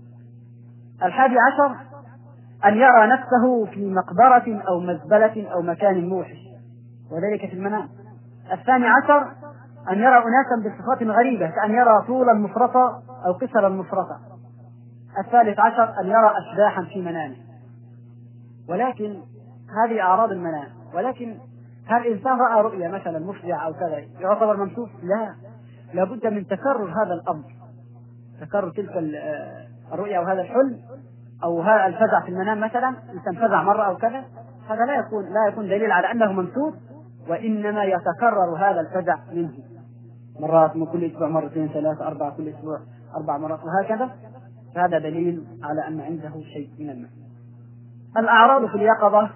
الحادي عشر أن يرى نفسه في مقبرة أو مزبلة أو مكان موحش، وذلك في المنام. الثاني عشر أن يرى أناسا بصفات غريبة، كأن يرى طولا مفرطة أو قصرا مفرطة. الثالث عشر أن يرى أشباحا في منامه. ولكن هذه أعراض المنام. ولكن هل الإنسان رأى رؤيا مثلا مفزعة أو كذا يعتبر ممسوس؟ لا، لابد من تكرر هذا الأمر، تكرر تلك الرؤيا وهذا الحلم أو هذا الفزع في المنام. مثلا إنسان فزع مرة أو كذا، هذا لا يكون لا يكون دليل على أنه ممسوس، وإنما يتكرر هذا الفزع منه مرات، من كل أسبوع مرتين ثلاثة أربعة، كل أسبوع أربع مرات وهكذا، فهذا دليل على أن عنده شيء من المس. الأعراض في اليقظة: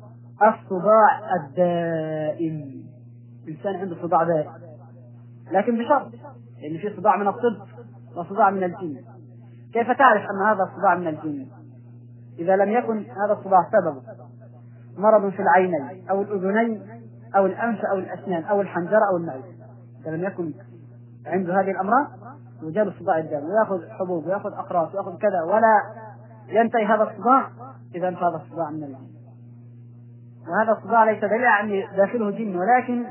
الصداع الدائم، إنسان عنده صداع دائم، لكن بشرط، لأن في صداع من الطب وصداع من الجن. كيف تعرف أن هذا الصداع من الجن؟ إذا لم يكن هذا الصداع سببه مرض في العينين أو الأذنين أو الأنف أو الأسنان أو الحنجرة أو المعدة، إذا لم يكن عنده هذه الأمراض يجاب الصداع الدائم ويأخذ حبوب ويأخذ أقراص ويأخذ كذا ولا ينتهي هذا الصداع، إذا هذا الصداع من الجن. وهذا الصداع ليس دليل أن داخله جن، ولكن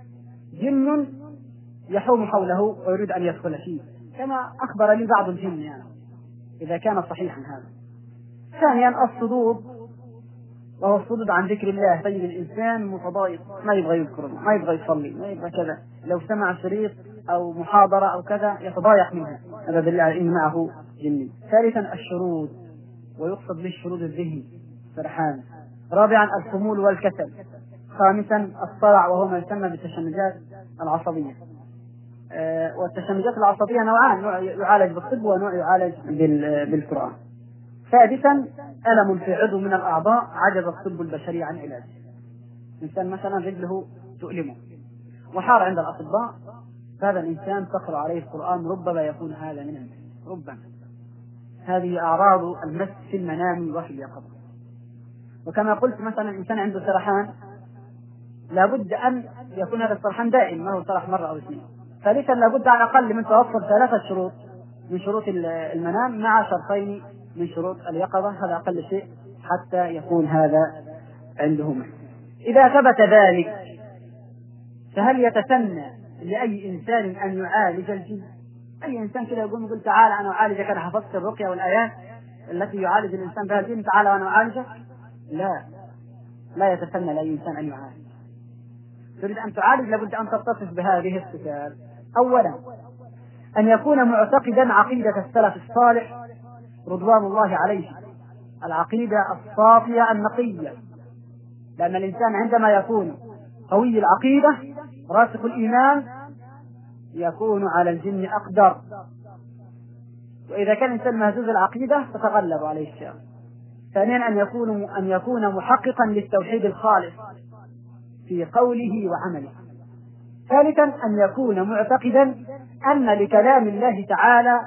جن يحوم حوله ويريد أن يدخل فيه، كما أخبر لي بعض الجن يعني، إذا كان صحيحا هذا. ثانيا الصدود، وهو الصدود عن ذكر الله. طيب الإنسان متضايق، ما يبغى يذكر الله، ما يبغى يصلي، ما يبغى كذا، لو سمع شريط أو محاضرة أو كذا يتضايق منها، هذا دليل على أن معه جني. ثالثا الشرود، ويقصد بالشرود الذهني، سرحان. رابعا الخمول والكسل. خامسا الصرع، وهو ما يسمى بالتشنجات العصبية. أه والتشنجات العصبية نوعان، نوع يعالج بالطب ونوع يعالج بالقرآن. سادسا ألم في عضو من الأعضاء عجز الطب البشري عن علاجه. إنسان مثلا رجله تؤلمه وحار عند الأطباء، هذا الإنسان تقرأ عليه القرآن ربما يكون هذا من المس، ربما. هذه أعراض المس في المنام وفي اليقظة. وكما قلت مثلا الإنسان عنده سرحان، لابد أن يكون هذا السرحان دائم، ما هو سرح مرة أو اثنين. ثالثا لابد على الأقل من توفر ثلاثة شروط من شروط المنام مع شرطين من شروط اليقظة، هذا أقل شيء حتى يكون هذا عندهما. إذا ثبت ذلك فهل يتسنى لأي إنسان أن يعالج الجن؟ أي إنسان كده يقول يقول تعال أنا أعالجك، أنا حفظت الرقية والآيات التي يعالج الإنسان بها الجن، تعال وأنا أعالجك؟ لا، لا يتسنى لأي إنسان أن يعالج. تريد أن تعالج لابد أن تتصف بهذه الصفات. أولا أن يكون معتقدا عقيدة السلف الصالح رضوان الله عليه، العقيدة الصافية النقية، لأن الإنسان عندما يكون قوي العقيدة راسخ الإيمان يكون على الجن أقدر، وإذا كان الإنسان مهزوز العقيدة تتغلب عليه الشيطان. ثانيا أن يكون أن يكون محققا للتوحيد الخالص في قوله وعمله. ثالثا أن يكون معتقدا أن لكلام الله تعالى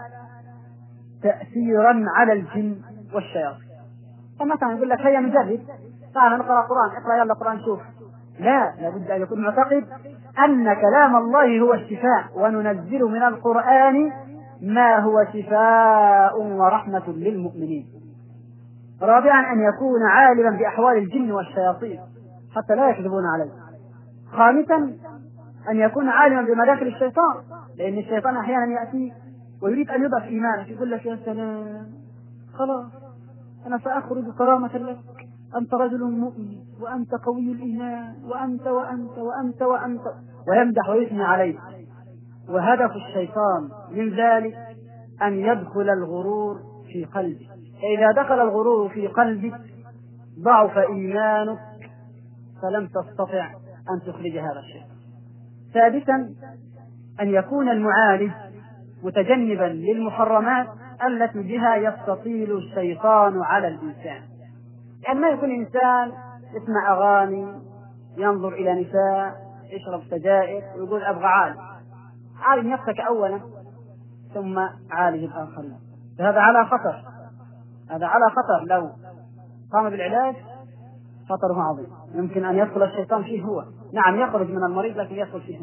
تأثيرا على الجن والشياطين. فمثلا يقول لك هيا نجرب، تعال نقرأ قرآن، اقرأ يلا قرآن شوف. لا، لابد أن يكون معتقد أن كلام الله هو الشفاء، وننزل من القرآن ما هو شفاء ورحمة للمؤمنين. رابعا أن يكون عالما بأحوال الجن والشياطين حتى لا يكذبون عليه. خامسا أن يكون عالما بمداخل الشيطان، لأن الشيطان أحيانا يأتي ويريد أن يضعف إيمانك، يقول لك يا سلام خلاص أنا سأخرج كرامة لك، أنت رجل مؤمن وأنت قوي الإيمان وأنت وأنت وأنت وأنت، ويمدح ويثني عليك. وهدف الشيطان من ذلك أن يدخل الغرور في قلبك، فإذا دخل الغرور في قلبك ضعف إيمانك فلم تستطع أن تخرج هذا الشيء. سادسا أن يكون المعالج متجنبا للمحرمات التي بها يستطيل الشيطان على الإنسان، يعني ما يكون إنسان يسمع أغاني، ينظر إلى نساء، يشرب سجائر ويقول أبغى عالج. عالج نفسك أولا ثم عالج الآخرين، فهذا على خطر، هذا على خطر. لو قام بالعلاج خطره عظيم، يمكن أن يدخل الشيطان فيه هو، نعم يخرج من المريض لكن يدخل فيه.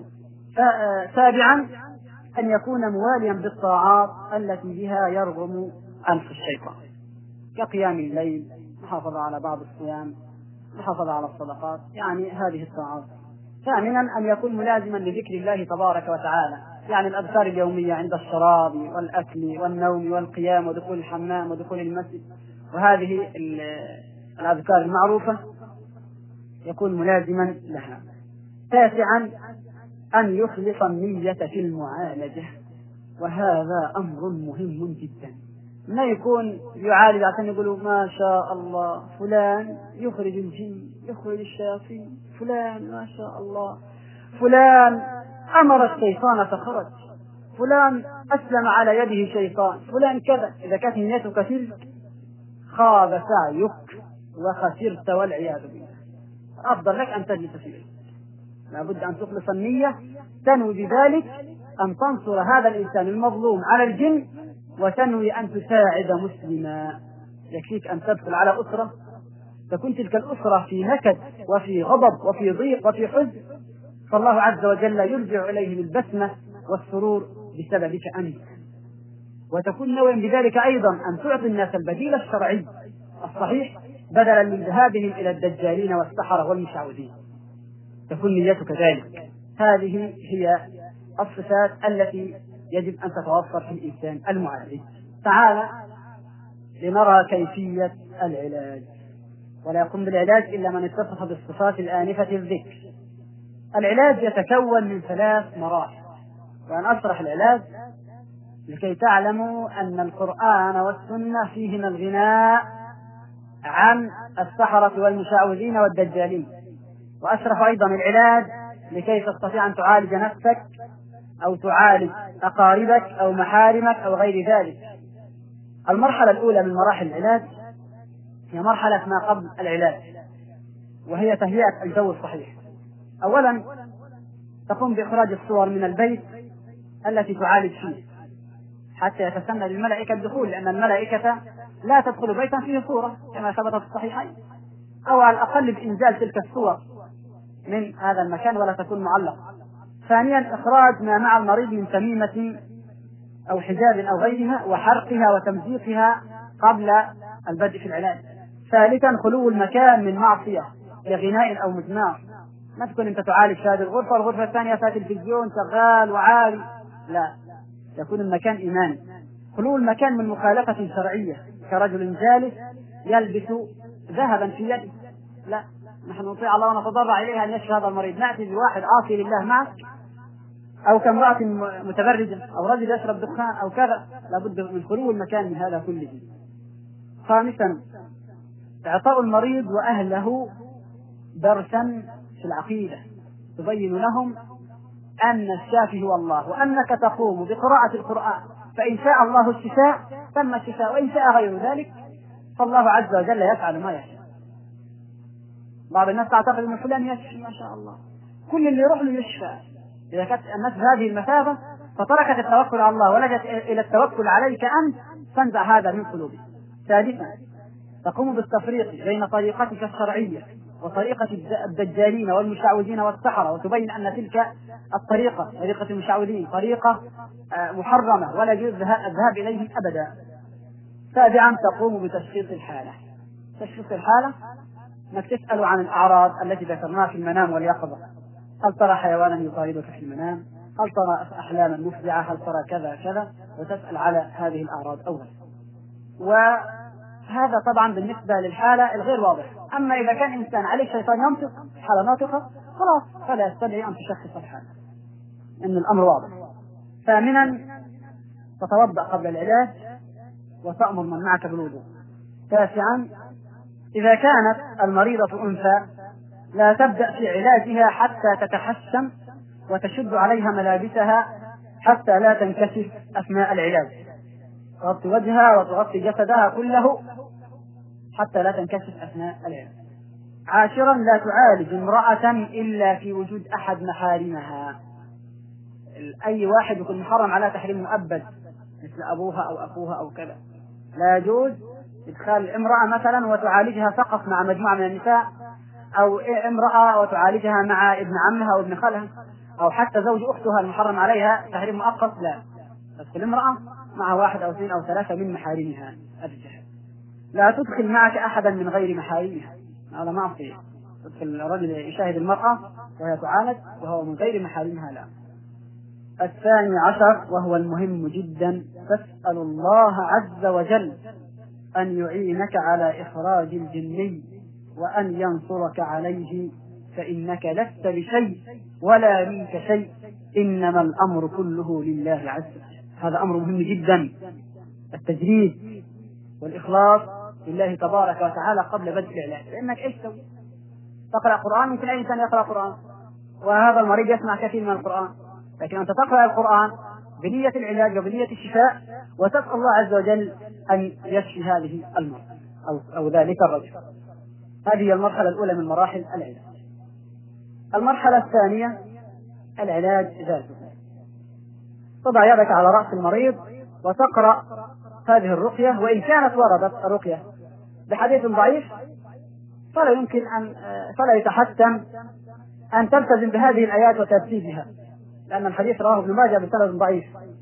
سابعا أن يكون مواليا بالطاعات التي بها يرغم أنف الشيطان كقيام الليل، محافظة على بعض الصيام، محافظة على الصدقات، يعني هذه الطاعات. ثامنا أن يكون ملازما لذكر الله تبارك وتعالى، يعني الأذكار اليومية عند الشراب والأكل والنوم والقيام ودخول الحمام ودخول المسجد، وهذه الأذكار المعروفة يكون ملازما لها. تاسعا أن يخلص النية في المعالجة، وهذا أمر مهم جدا. ما يكون يعالج عشان يقولوا ما شاء الله فلان يخرج الجن يخرج الشياطين، فلان ما شاء الله فلان أمر الشيطان فخرج، فلان أسلم على يده شيطان، فلان كذا. إذا كانت نيتك تلك خاب سعيك وخسرت والعياذ بالله. أفضل لك أن تجلس فيه، لابد أن تخلص النية، تنوي بذلك أن تنصر هذا الإنسان المظلوم على الجن، وتنوي أن تساعد مسلما. يكفيك أن تدخل على أسرة تكون تلك الأسرة في نكد وفي غضب وفي ضيق وفي حزن، فالله عز وجل يرجع إليه بالبسمة والسرور بسببك أنت، وتكون نويا بذلك أيضا أن تعطي الناس البديل الشرعي الصحيح بدلا من ذهابهم إلى الدجالين والسحرة والمشعوذين، تكون نيتك ذلك. هذه هي الصفات التي يجب أن تتوفر في الإنسان المعالج. تعالى لنرى كيفية العلاج، ولا يقوم بالعلاج إلا من اتصف بالصفات الآنفة الذكر. العلاج يتكون من ثلاث مراحل، وأنا أشرح العلاج لكي تعلموا أن القرآن والسنة فيهما الغناء عن السحرة والمشعوذين والدجالين، وأشرح أيضا العلاج لكي تستطيع أن تعالج نفسك أو تعالج أقاربك أو محارمك أو غير ذلك. المرحلة الأولى من مراحل العلاج هي مرحلة ما قبل العلاج، وهي تهيئة الجو الصحيح. أولا تقوم بإخراج الصور من البيت التي تعالج فيه حتى يتسنى للملائكة الدخول، لأن الملائكة لا تدخل بيتا فيه صورة كما ثبت في الصحيحين، أو على الأقل بإنزال تلك الصور من هذا المكان ولا تكون معلقة. ثانيا إخراج ما مع المريض من تميمة أو حجاب أو غيرها وحرقها وتمزيقها قبل البدء في العلاج. ثالثا خلو المكان من معصية لغناء أو مزمار، ما تكون أنت تعالج في هذه الغرفة والغرفة الثانية فيها تلفزيون شغال وعالي، لا، يكون المكان إيماني. خلو المكان من مخالفة شرعية كرجل جالس يلبس ذهبا في يده، لا، نحن نطيع الله ونتضرع إليه أن يشفي هذا المريض. نأتي بواحد عاصي لله معك، أو كامرأة متبرجة أو رجل يشرب دخان أو كذا، لابد من خلو المكان من هذا كله. خامسا إعطاء المريض وأهله درسا في العقيدة تبين لهم أن الشافي هو الله، وأنك تقوم بقراءة القرآن فإن شاء الله الشفاء تم الشفاء، وإن شاء غير ذلك فالله عز وجل يفعل ما يشاء. بعض الناس تعتقد أن فلان يشفي، ما شاء الله كل اللي يروح له يشفى. إذا كانت الناس بهذه المثابة فتركت التوكل على الله ولجت إلى التوكل عليك أنت، فانزع هذا من قلوبك. ثالثا، تقوم بالتفريق بين طريقتك الشرعية وطريقة الدجالين والمشعوذين والسحرة، وتبين أن تلك الطريقة طريقة المشعوذين طريقة محرمة ولا يجوز الذهاب إليهم أبدا. سابعا، تقوم بتشخيص الحالة. تشخيص الحالة انك تسأل عن الأعراض التي ذكرناها في المنام واليقظة. هل ترى حيوانا يطاردك في المنام؟ هل ترى أحلاما مفزعة؟ هل ترى كذا كذا؟ وتسأل على هذه الأعراض أولا. وهذا طبعا بالنسبة للحالة الغير واضح. أما إذا كان إنسان عليه شيطان ينطق حالة ناطقة خلاص فلا يستدعي أن تشخص الحالة، إن الأمر واضح. ثامنا، تتوضأ قبل العلاج وتأمر من معك بالوضوء. تاسعا، إذا كانت المريضة أنثى لا تبدأ في علاجها حتى تتحسن وتشد عليها ملابسها حتى لا تنكشف أثناء العلاج، تغطي وجهها وتغطي جسدها كله حتى لا تنكشف أثناء العلاج. عاشرا، لا تعالج امرأة إلا في وجود أحد محارمها. أي واحد يكون محرم على تحريم مؤبد مثل أبوها أو أخوها أو كذا، لا يجوز إدخال الامرأة مثلا وتعالجها فقط مع مجموعة من النساء، أو امرأة وتعالجها مع ابن عمها أو ابن خالها، أو حتى زوج أختها المحرم عليها تحريم مؤقت، لا، تدخل امرأة مع واحد أو اثنين أو ثلاثة من محارمها الرجال. لا تدخل معك أحدا من غير محارمها، هذا معصية. تدخل الرجل يشاهد المرأة وهي تعالج وهو من غير محارمها، لا. الثاني عشر وهو المهم جدا، تسأل الله عز وجل أن يعينك على إخراج الجني وأن ينصرك عليه، فإنك لست بشيء ولا منك شيء، إنما الأمر كله لله عز وجل. هذا أمر مهم جدا، التجريد والإخلاص لله تبارك وتعالى قبل بدء العلاج. لأنك إيش تسوي؟ تقرأ قرآن، يمكن أي إنسان يقرأ قرآن وهذا المريض يسمع كثير من القرآن، لكن أنت تقرأ القرآن بنية العلاج وبنية الشفاء وتسأل الله عز وجل أن يشفي هذه المرض أو, أو ذلك الرجل. هذه المرحلة الأولى من مراحل العلاج. المرحلة الثانية العلاج ذاته. تضع يدك على رأس المريض وتقرأ هذه الرقية، وإن كانت وردت الرقية بحديث ضعيف فلا يمكن أن فلا يتحتم أن تلتزم بهذه الآيات وترتيبها، لأن الحديث رواه ابن ماجه بسند ضعيف،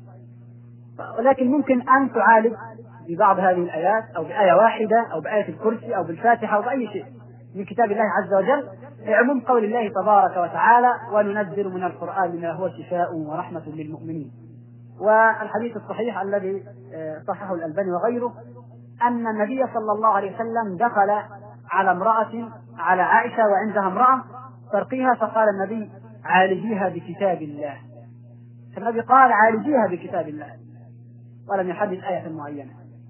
ولكن ممكن أن تعالج ببعض هذه الآيات أو بآية واحدة أو بآية الكرسي أو بالفاتحة أو بأي شيء من كتاب الله عز وجل، لعموم قول الله تبارك وتعالى: وننزل من القرآن ما هو شفاء ورحمة للمؤمنين. والحديث الصحيح الذي صححه الألباني وغيره أن النبي صلى الله عليه وسلم دخل على امرأة على عائشة وعندها امرأة ترقيها، فقال النبي: عالجيها بكتاب الله. النبي قال: عالجيها بكتاب الله، ولم يحدد آية معينة.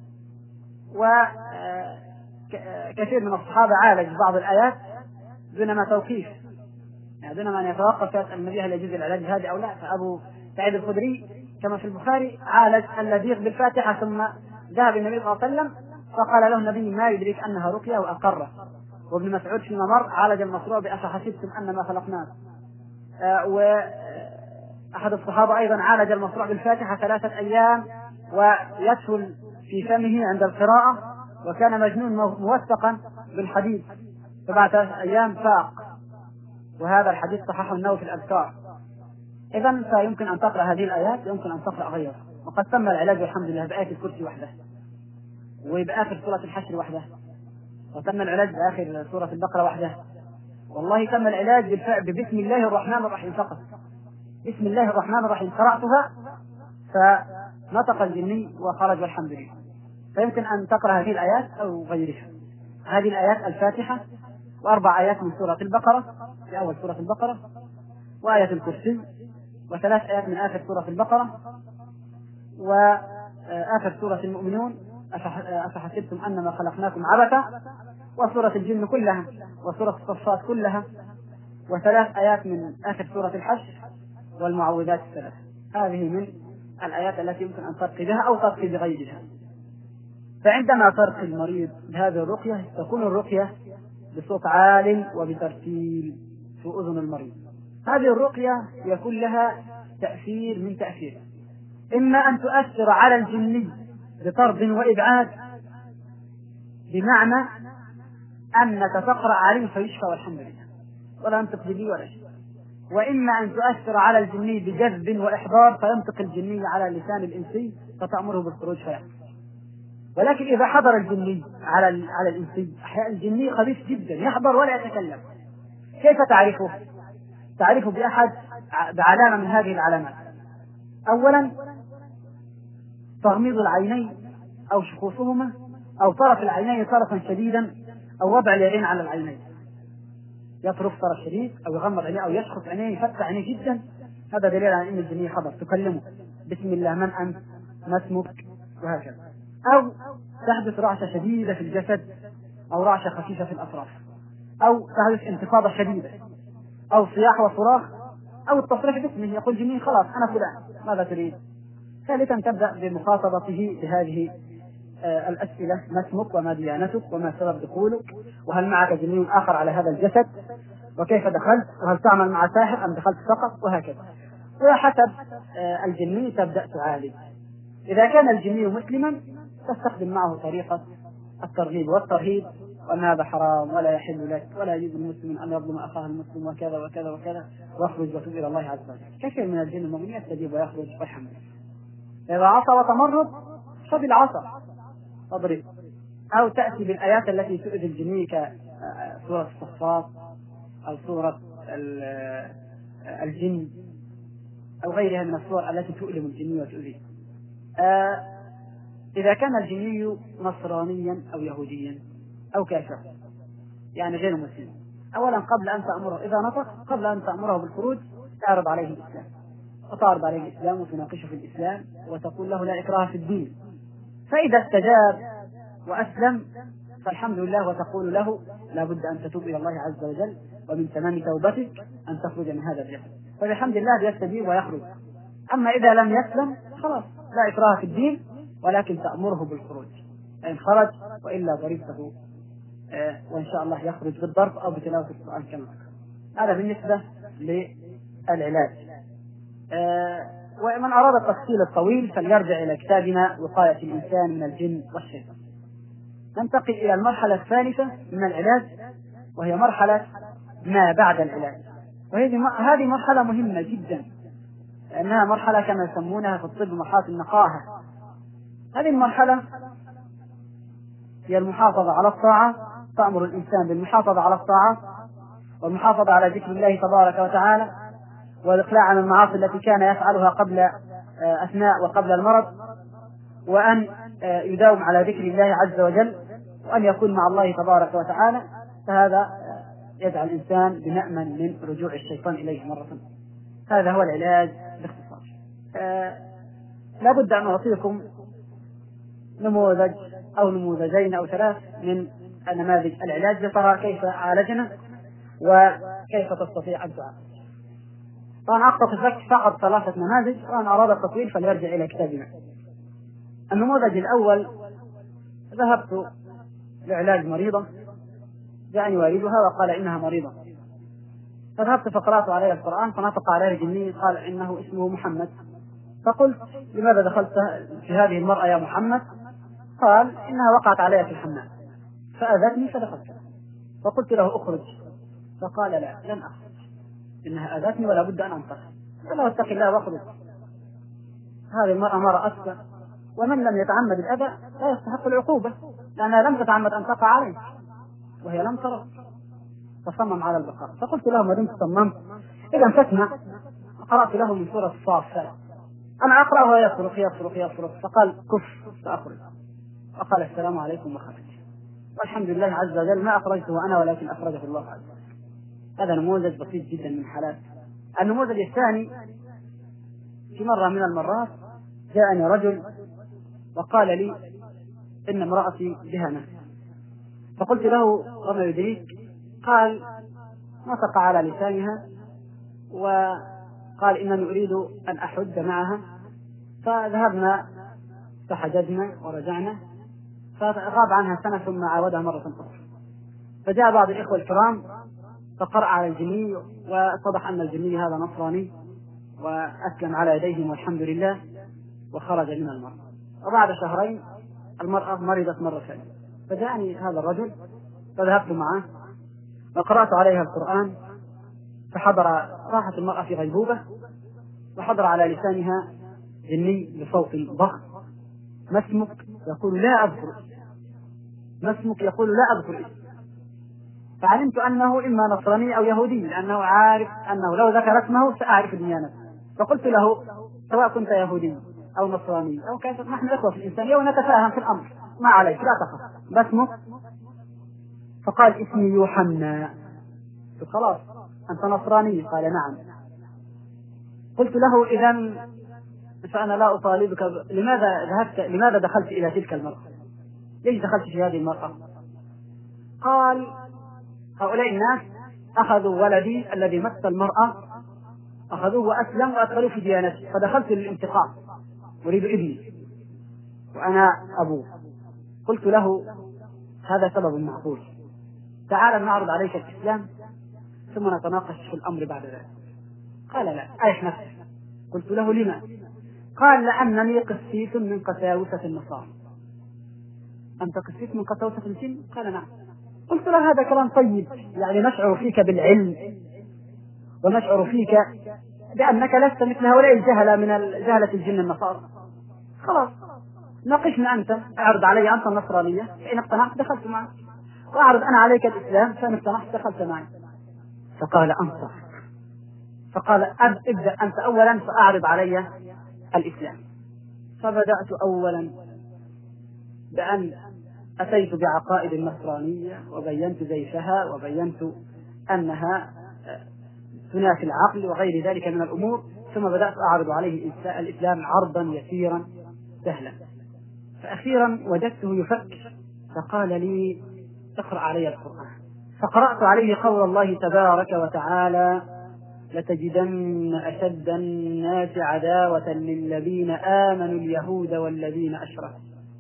وكثير من الصحابة عالج بعض الآيات دون ما توقيف، يعني دون ما أن يتوقف يسأل النبي هل يجوز العلاج هذه أو لا. فأبو سعيد الخدري كما في البخاري عالج اللذيذ بالفاتحة، ثم ذهب النبي صلى الله عليه وسلم فقال له النبي: ما يدريك أنها رقية، وأقره. وابن مسعود فيما مر عالج المصروع بأفحسبتم أنما خلقناه. آه وأحد الصحابة أيضا عالج المصروع بالفاتحة ثلاثة أيام ويدخل في فمه عند القراءة، وكان مجنون موثقا بالحديث، فبعد أيام فاق. وهذا الحديث صححه النووي في الأذكار. إذن فيمكن أن تقرأ هذه الآيات، يمكن أن تقرأ غيرها. وقد تم العلاج والحمد لله بآية الكرسي وحده، وبآخر سورة الحشر وحده، وتم العلاج بآخر سورة البقرة وحده. والله تم العلاج بالفعل ببسم الله الرحمن الرحيم فقط. بسم الله الرحمن الرحيم قرأتها فنطق الجني وخرج والحمد لله. فيمكن أن تقرأ هذه الآيات أو غيرها. هذه الآيات الفاتحة، وأربع آيات من سورة البقرة في أول سورة البقرة، وآية الكرسي، وثلاث آيات من آخر سورة البقرة، وآخر سورة المؤمنون أفحسبتم أنما خلقناكم عبثا، وسورة الجن كلها، وسورة الصفات كلها، وثلاث آيات من آخر سورة الحج، والمعوذات الثلاث. هذه من الآيات التي يمكن أن ترقي بها أو ترقي بغيرها. فعندما ترقي المريض بهذه الرقية تكون الرقية بصوت عال وبترتيل في أذن المريض. هذه الرقية يكون لها تأثير من تأثير، إما أن تؤثر على الجني بطرد وإبعاد، بمعنى أنك تقرأ عليه فيشفى والحمد لله ولا ينطق به ولا شيء، وإما أن تؤثر على الجني بجذب وإحضار فينطق الجني على لسان الإنسي فتأمره بالخروج فيحصل. ولكن إذا حضر الجني على على الإنسي، أحيانا الجني خبيث جدا يحضر ولا يتكلم، كيف تعرفه؟ تعرفه بأحد بعلامة من هذه العلامات. أولا تغميض العينين أو شخوصهما أو طرف العينين طرفا شديدا أو وضع اليدين على العينين، يطرف طرف شديد أو يغمض عينيه أو يشخص عينيه يفتح عينيه جدا، هذا دليل على أن الجني حضر. تكلمه بسم الله من أنت ما اسمك وهكذا. أو تحدث رعشة شديدة في الجسد أو رعشة خفيفة في الأطراف، أو تحدث انتفاضة شديدة أو صياح وصراخ أو التصريح باسمه، يقول جنين خلاص أنا فلان ماذا تريد. ثالثا تبدأ بمخاطبته بهذه آه الأسئلة: ما اسمك وما ديانتك وما سبب دخولك وهل معك جنين آخر على هذا الجسد وكيف دخلت وهل تعمل مع ساحر أم دخلت فقط وهكذا. وحسب آه الجنين تبدأ تعالج. إذا كان الجنين مسلما تستخدم معه طريقة الترغيب والترهيب، وأن هذا حرام ولا يحل لك ولا يجوز للمسلم أن يظلم أخاه المسلم وكذا وكذا وكذا واخرج وتوب إلى الله عز وجل. كثير من الجن المؤمن يستجيب ويخرج ويحمل. إذا عصى وتمرد خذ العصا اضرب، أو تأتي بالآيات التي تؤذي الجنين كسورة الصفات أو سورة الجن أو غيرها من السور التي تؤلم الجنين وتؤذيه. آه إذا كان الجني نصرانيا أو يهوديا أو كافرا يعني غير مسلم، أولا قبل أن تأمره إذا نطق قبل أن تأمره بالخروج تعرض عليه الإسلام، وتعرض عليه الإسلام وتناقشه في الإسلام وتقول له لا إكراه في الدين. فإذا استجاب وأسلم فالحمد لله، وتقول له لا بد أن تتوب إلى الله عز وجل ومن تمام توبتك أن تخرج من هذا الجسد، فبحمد الله يستجيب ويخرج. أما إذا لم يسلم خلاص لا إكراه في الدين، ولكن تأمره بالخروج، فإن خرج وإلا ضربته آه وإن شاء الله يخرج بالضرب أو بتلاوة القرآن كما. هذا بالنسبة للعلاج. آه ومن أراد التفصيل الطويل فليرجع إلى كتابنا وقاية الإنسان من الجن والشيطان. ننتقل إلى المرحلة الثالثة من العلاج، وهي مرحلة ما بعد العلاج. وهذه مرحلة مهمة جدا، لأنها مرحلة كما يسمونها في الطب مرحلة النقاهة. هذه المرحلة هي المحافظة على الطاعة، تأمر الإنسان بالمحافظة على الطاعة والمحافظة على ذكر الله تبارك وتعالى والإقلاع عن المعاصي التي كان يفعلها قبل أثناء وقبل المرض، وأن يداوم على ذكر الله عز وجل وأن يكون مع الله تبارك وتعالى. فهذا يجعل الإنسان بمأمن من رجوع الشيطان إليه مرة. هذا هو العلاج باختصار. آه لا بد أن أعطيكم نموذج أو نموذجين أو ثلاث من نماذج العلاج لترى كيف عالجنا وكيف تستطيع أن تعالج. طبعا أقتصر فقط ثلاثة نماذج، وأن أراد التطويل فليرجع إلى كتابنا. النموذج الأول: ذهبت لعلاج مريضة، جاءني والدها وقال إنها مريضة، فذهبت فقرأت عليها القرآن فنطق عليها الجني قال إنه اسمه محمد. فقلت لماذا دخلت في هذه المرأة يا محمد؟ قال إنها وقعت عليها في الحمام فأذتني فدخلت. فقلت له اخرج، فقال لا لن أخرج، إنها أذتني ولا بد أن أنتقل. قال له اتق الله واخرج. هذه المرأة مرة أسفة، ومن لم يتعمد الأذى لا يستحق العقوبة، لأنها لم تتعمد أن تقع عليه وهي لم ترى، فصمم على البقاء. فقلت له ما دمت صممت إذا فاسمع. قرأت له من سورة الصافات، أنا أقرأ وهو يصرخ يصرخ يصرخ، فقال كف فأخرج، وقال السلام عليكم وخرج. والحمد لله عز وجل ما أخرجته أنا ولكن أخرجه الله عز وجل. هذا نموذج بسيط جدا من حالات. النموذج الثاني: في مرة من المرات جاءني رجل وقال لي إن امرأتي بها نفس. فقلت له وما يدريك؟ قال نطق على لسانها وقال إنني أريد أن أحج معها، فذهبنا فحججنا ورجعنا، فغاب عنها سنة ثم عاودها مرة أخرى. فجاء بعض الإخوة الكرام فقرأ على الجني، واتضح أن الجني هذا نصراني، وأسلم على يديهم والحمد لله وخرج من المرض. وبعد شهرين المرأة مرضت مرة ثانية، فجاءني هذا الرجل فذهبت معه وقرأت عليها القرآن، فحضر راحت المرأة في غيبوبة، وحضر على لسانها جني بصوت ضخم: ما اسمك؟ يقول لا أذكر. ما اسمك؟ يقول لا أذكر. فعلمت أنه إما نصراني أو يهودي، لأنه عارف أنه لو ذكر اسمه سأعرف ديانته. فقلت له: سواء كنت يهودي أو نصراني أو كافر، نحن إخوة في الإنسانية ونتفاهم في الأمر، ما عليك لا تخف. ما اسمك؟ فقال: اسمي يوحنا. قلت: خلاص أنت نصراني؟ قال: نعم. قلت له: إذن فأنا لا أطالبك، لماذا ذهبت لماذا دخلت إلى تلك المرأة؟ ليش دخلت في هذه المرأة؟ قال: هؤلاء الناس أخذوا ولدي الذي مس المرأة، أخذوه وأسلم وأدخلوا في ديانته، فدخلت للانتقام، أريد ابني وأنا أبوه. قلت له: هذا سبب معقول، تعال نعرض عليك الإسلام ثم نتناقش في الأمر بعد ذلك. قال: لا، أرح نفسك. قلت له: لما؟ قال: لأنني قسيس من قساوسة النصارى. أنت قسيس من قساوسة الجن؟ قال: نعم. قلت له: هذا كلام طيب، يعني نشعر فيك بالعلم ونشعر فيك بأنك لست مثل هؤلاء الجهلة من جهلة الجن النصارى. خلاص ناقشنا أنت، اعرض علي أنت النصرانية، فإن اقتنعت دخلت معك، وأعرض أنا عليك الإسلام، فإن اقتنعت دخلت معي. فقال: أنصف. فقال: ابدأ أنت أولا فأعرض علي الإسلام. فبدأت أولا بأن أتيت بعقائد النصرانية وبينت زيفها وبينت أنها تنافي العقل وغير ذلك من الأمور، ثم بدأت أعرض عليه الإسلام عرضا يسيرا سهلا. فأخيرا وجدته يفكر، فقال لي: اقرأ علي القرآن. فقرأت عليه قول الله تبارك وتعالى: لتجدن أشد الناس عداوة للذين آمنوا اليهود والذين أشركوا،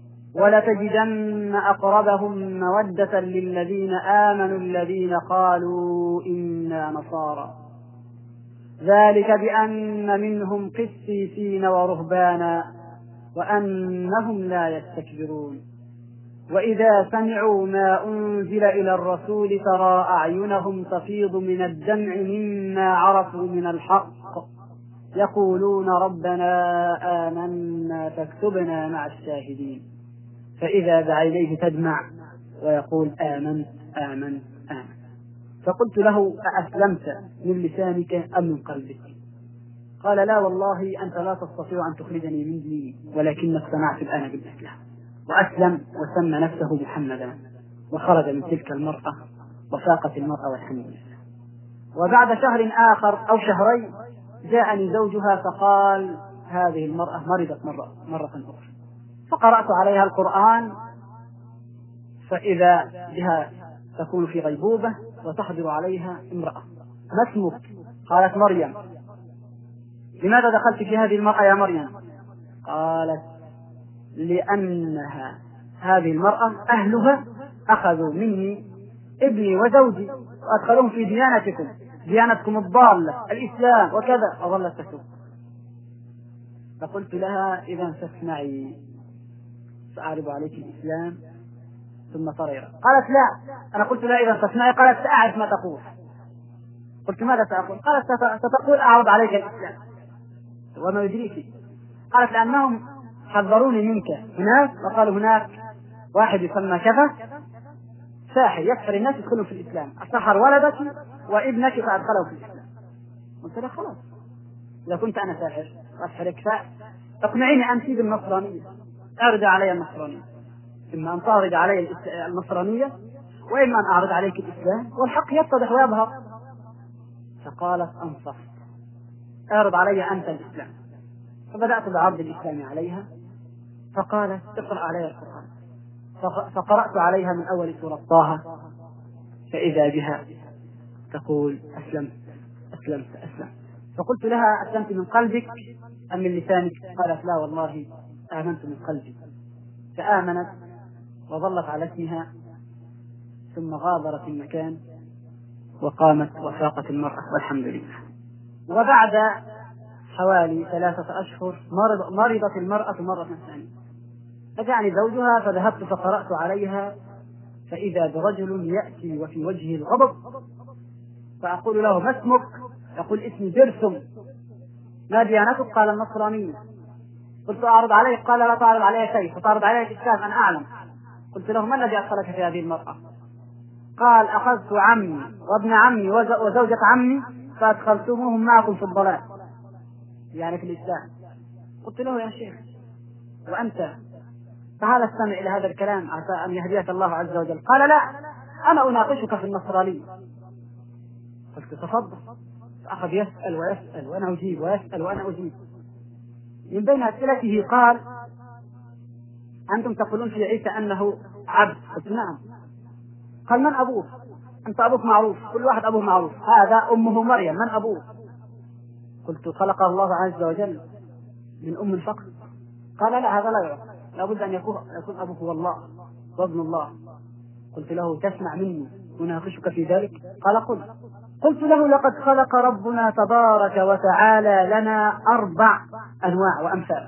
ولتجدن أقربهم مودة للذين آمنوا الذين قالوا إنا نصارى، ذلك بأن منهم قسيسين ورهبانا وأنهم لا يستكبرون، وإذا سمعوا ما أنزل إلى الرسول ترى أعينهم تفيض من الدمع مما عرفوا من الحق، يقولون ربنا آمنا فاكتبنا مع الشاهدين، فإذا بعينيه تدمع ويقول آمنت آمنت آمنت. فقلت له: أأسلمت من لسانك أم من قلبك؟ قال: لا والله أنت لا تستطيع أن تخرجني من ديني، ولكن اقتنعت الآن بالإسلام. وأسلم وسمى نفسه محمدا، وخرج من تلك المرأة وفاقت المرأة والحمد لله. وبعد شهر آخر أو شهرين جاءني زوجها فقال: هذه المرأة مرضت مرة, مرة أخرى. فقرأت عليها القرآن، فإذا بها تكون في غيبوبة وتحضر عليها امرأة: ما اسمك؟ قالت: مريم. لماذا دخلت في هذه المرأة يا مريم؟ قالت: لأنها هذه المرأة أهلها أخذوا مني ابني وزوجي وأدخلوهم في ديانتكم، ديانتكم الضالة الإسلام وكذا، أظلت تسوق. فقلت لها: إذا فاسمعي، سأعرض عليك الإسلام ثم ترى. قالت: لا. أنا قلت لها: إذا فاسمعي. قالت: سأعرف ما تقول. قلت: ماذا سأقول؟ قالت: ستقول أعرض عليك الإسلام. وما يدريك؟ قالت: لأنهم حذروني منك هناك، وقالوا هناك واحد يسمى كذا ساحر يسحر الناس يدخلوا في الإسلام، أسحر ولدك وابنك فأدخله في الإسلام. قلت له: خلاص، إذا كنت أنا ساحر وأسحرك فاقنعيني أنت بالنصرانية، أعرض علي النصرانية، إما أن تعرض علي النصرانية وإما أن أعرض عليك الإسلام والحق يتضح ويظهر. فقالت: أنصف، أعرض علي أنت الإسلام. فبدأت بعرض الإسلام عليها، فقالت: اقرأ علي القرآن. فقرأت عليها من أول سورة طه، فإذا بها تقول: أسلمت أسلمت أسلمت. فقلت لها: أسلمت من قلبك أم من لسانك؟ قالت لا والله آمنت من قلبي. فآمنت وظلت على اسمها، ثم غادرت المكان وقامت وفاقت المرأة والحمد لله. وبعد حوالي ثلاثة أشهر مرض مرضت المرأة مرة ثانية، فجاءني زوجها فذهبت فقرأت عليها، فإذا برجل يأتي وفي وجهه الغضب، فأقول له ما اسمك؟ يقول اسمي درسم. ما ديانتك؟ قال النصرانية. قلت أعرض عليه؟ قال لا تعرض عليه شيء، فتعرض عليه الإسلام أنا أعلم. قلت له ما الذي أدخلك في هذه المرأة؟ قال أخذت عمي وابن عمي وزوجة عمي فأدخلتموهم معكم في الضلال، يعني في الإسلام. قلت له يا شيخ وأنت تعال استمع إلى هذا الكلام عسى أن يهديك الله عز وجل. قال لا أنا أناقشك في النصرانية. قلت تفضل. فأخذ يسأل ويسأل وأنا أجيب ويسأل وأنا أجيب. من بين أسئلته قال أنتم تقولون في عيسى أنه عبد. قلت نعم. قال من أبوه؟ أنت أبوك معروف، كل واحد أبوه معروف، هذا أمه مريم، من أبوه؟ قلت خلقه الله عز وجل من أم فقط. قال لا هذا لا يعرف، لابد أن يكون يكون أبوه هو الله وابن الله. قلت له تسمع مني أناقشك في ذلك؟ قال قل. قلت له لقد خلق ربنا تبارك وتعالى لنا أربع أنواع وأمثال.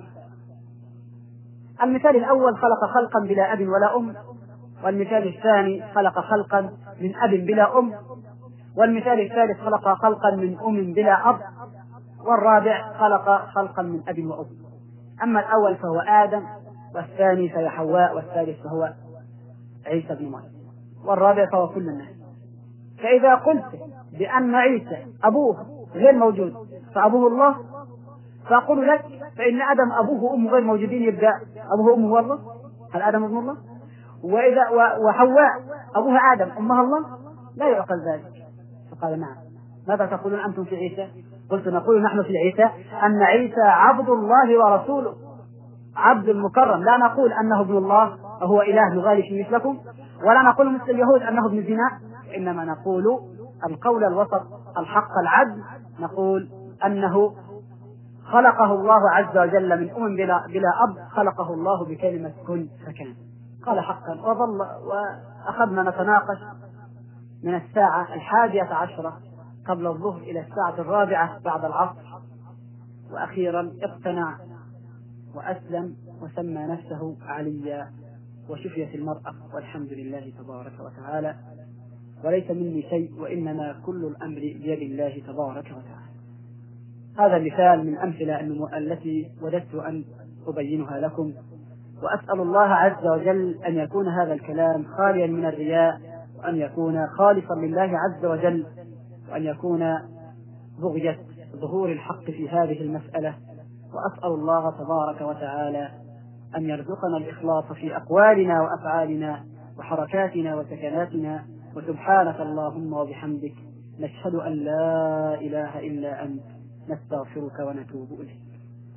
المثال الأول خلق خلقا بلا أب ولا أم، والمثال الثاني خلق خلقا من أب بلا أم، والمثال الثالث خلق خلقا من أم بلا أب، والرابع خلق خلقا من أب وأم. أما الأول فهو آدم، والثاني فهو حواء، والثالث فهو عيسى بن مريم، والرابع فهو كل الناس. فإذا قلت بأن عيسى أبوه غير موجود فأبوه الله، فأقول لك فإن آدم أبوه وأمه غير موجودين، يبدأ أبوه وأمه هو الله. هل آدم ابن الله؟ وإذا وحواء أبوها آدم أمها الله؟ لا يعقل ذلك. فقال نعم. ماذا تقولون أنتم في عيسى؟ قلت نقول نحن في عيسى أن عيسى عبد الله ورسوله، عبد مكرم. لا نقول أنه ابن الله وهو إله نغالي في مثلكم، ولا نقول مثل اليهود أنه ابن زنا، إنما نقول القول الوسط الحق العدل، نقول أنه خلقه الله عز وجل من أم بلا, بلا أب، خلقه الله بكلمة كن فكان. قال حقا. وظل وأخذنا نتناقش من الساعة الحادية عشرة قبل الظهر إلى الساعة الرابعة بعد العصر، وأخيرا اقتنع وأسلم وسمى نفسه عليا، وشفيت المرأة والحمد لله تبارك وتعالى. وليس مني شيء، وإنما كل الأمر بيد الله تبارك وتعالى. هذا مثال من أمثلة التي وددت أن أبينها لكم، وأسأل الله عز وجل أن يكون هذا الكلام خاليا من الرياء، وأن يكون خالصا لله عز وجل، وأن يكون بغية ظهور الحق في هذه المسألة. وأسأل الله تبارك وتعالى أن يرزقنا الإخلاص في أقوالنا وأفعالنا وحركاتنا وسكناتنا. وسبحانك اللهم وبحمدك نشهد أن لا إله إلا أنت نستغفرك ونتوب إليك.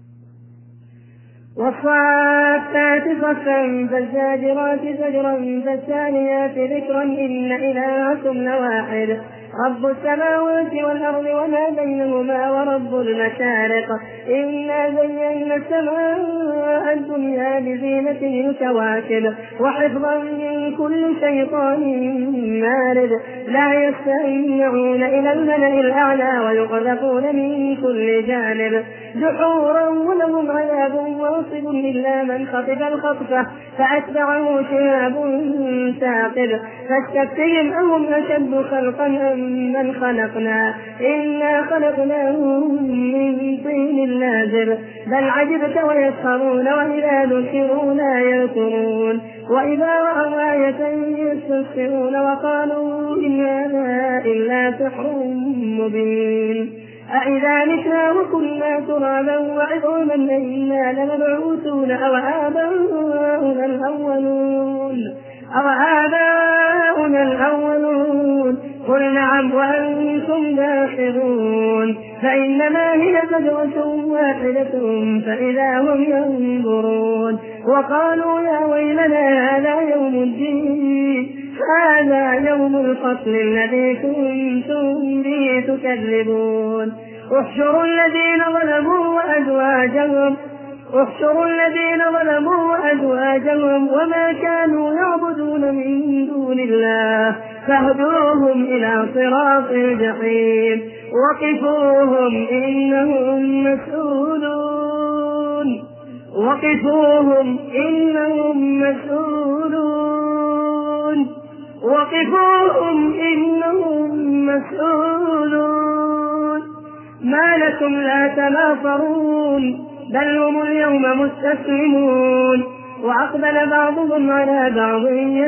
والصافات صفا فالزاجرات زجرا فالثانيات ذكرا إن إلهكم لواحد رب السماوات والأرض وما بينهما ورب المشارق إنا زينا السماء الدنيا بزينة الكواكب وحفظا من كل شيطان مارد لا يستمعون إلى الملأ الأعلى ويقذفون من كل جانب دحورا ولهم عذاب واصب إلا من خطف الخطفة فأتبعه شهاب ثاقب فاستفتهم أهم أشد خلقا أم من خلقنا إنا خلقناهم من طين لازب بل عجبت ويسخرون وإذا ذكروا لا يذكرون وإذا رأوا آية يستسخرون وقالوا إن هذا إلا سحر مبين أإذا متنا وكنا ترابا وعظاما إنا لمبعوثون أو آباؤنا الأولون أو آباؤنا الأولون قل نعم وأنتم داخرون فإنما هي زجرة واحدة فإذا هم ينظرون وقالوا يا ويلنا هذا يوم الدين هذا يوم الفصل الذي كنتم به تكذبون احشروا الذين ظلموا وأزواجهم احشروا الذين ظلموا وأزواجهم وما كانوا يعبدون من دون الله فاهدوهم إلى صراط الجحيم وقفوهم إنهم مسؤولون وقفوهم إنهم مسؤولون وقفوهم إنهم مسؤولون ما لكم لا تناصرون بل هم اليوم مستسلمون وأقبل بعضهم على بعض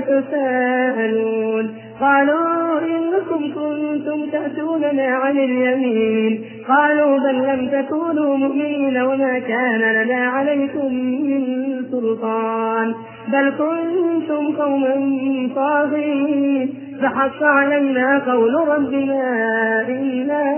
يتساءلون قالوا إنكم كنتم تأتوننا عن اليمين قالوا بل لم تكونوا مؤمنين وما كان لنا عليكم من سلطان بل كنتم قوما طاغين فحق علينا قول ربنا إنا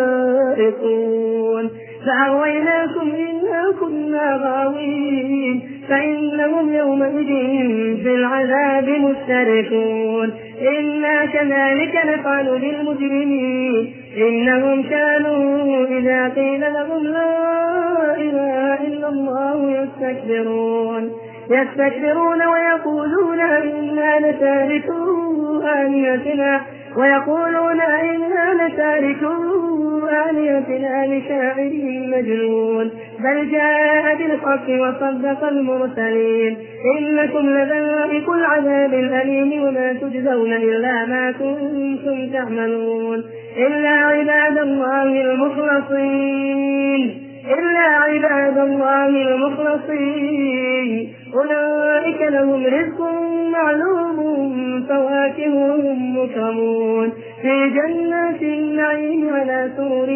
لذائقون فأغويناكم إنا كنا غاوين فإنهم يومئذ في العذاب مشتركون إنا كذلك نفعل بالمجرمين إنهم كانوا إذا قيل لهم لا إله إلا الله يستكبرون يستكبرون ويقولون إنا لتاركو آلهتنا ويقولون إنا لتاركو آلهتنا لشاعر مجنون بل جاء بالحق وصدق المرسلين إنكم لذائق العذاب الأليم وما تجزون إلا ما كنتم تعملون إلا عباد الله المخلصين إلا عباد الله المخلصين أولئك لهم رزق معلوم فواكه مكرمون في جنات النعيم على سرر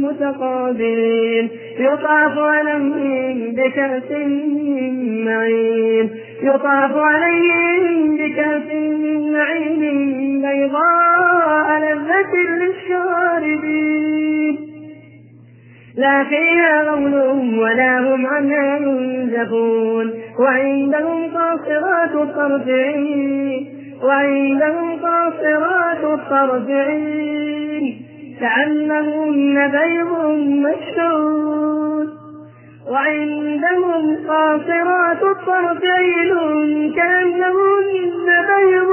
متقابلين يطاف عليهم بكأس من معين يطاف عليهم بكأس من معين بيضاء لذة للشاربين لا فيها غول ولا هم عنها ينزفون وعندهم قاصرات الطرف عين وعندهم قاصرات الطرف عين كأنهن بيض مكنون وعندهم قاصرات الطرف عين كأنهن بيض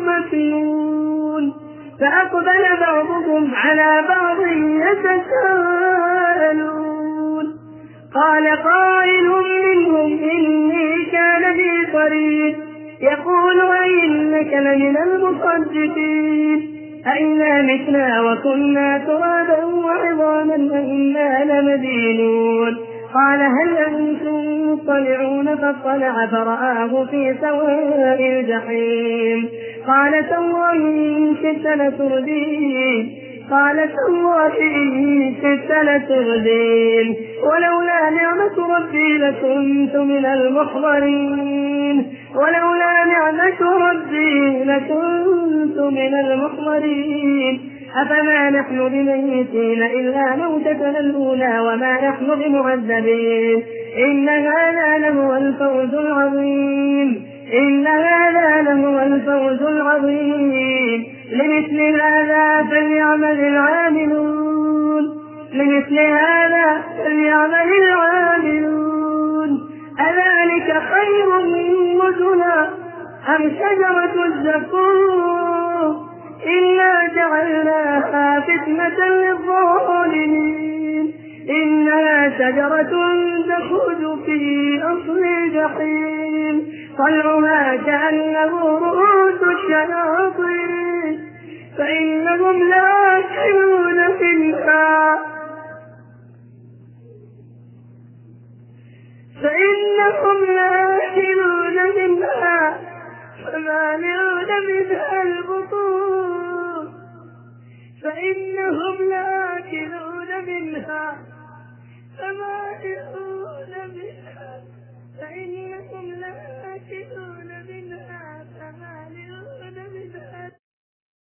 مكنون فأقبل بعضهم على بعض يتساءلون قال قائل منهم إني كان لي قريب يقول أئنك لمن المصدقين أئنا متنا وكنا ترابا وعظاما أئنا لمدينون قال هل أنتم مطلعون فاطلع فرآه في سواء الجحيم قال تالله إن كدت لتردين قال تالله إن كدت لتردين ولولا نعمة ربي لكنت من المحضرين ولولا نعمة ربي لكنت من المحضرين أفما نحن بميتين إلا موتتنا الأولى وما نحن بمعذبين إن هذا لهو الفوز العظيم إن هذا لهو الفوز العظيم لمثل هذا فليعمل العاملون لمثل هذا فليعمل العاملون أذلك خير نزلا أم شجرة الزقوم إنا جعلناها فتنة للظالمين إنها شجرة تخرج في أصل الجحيم طلعها كأنه رؤوس الشياطين فإنهم لآكلون منها فإنهم لآكلون منها فمالئون منها البطون فإنهم لآكلون منها فمالئون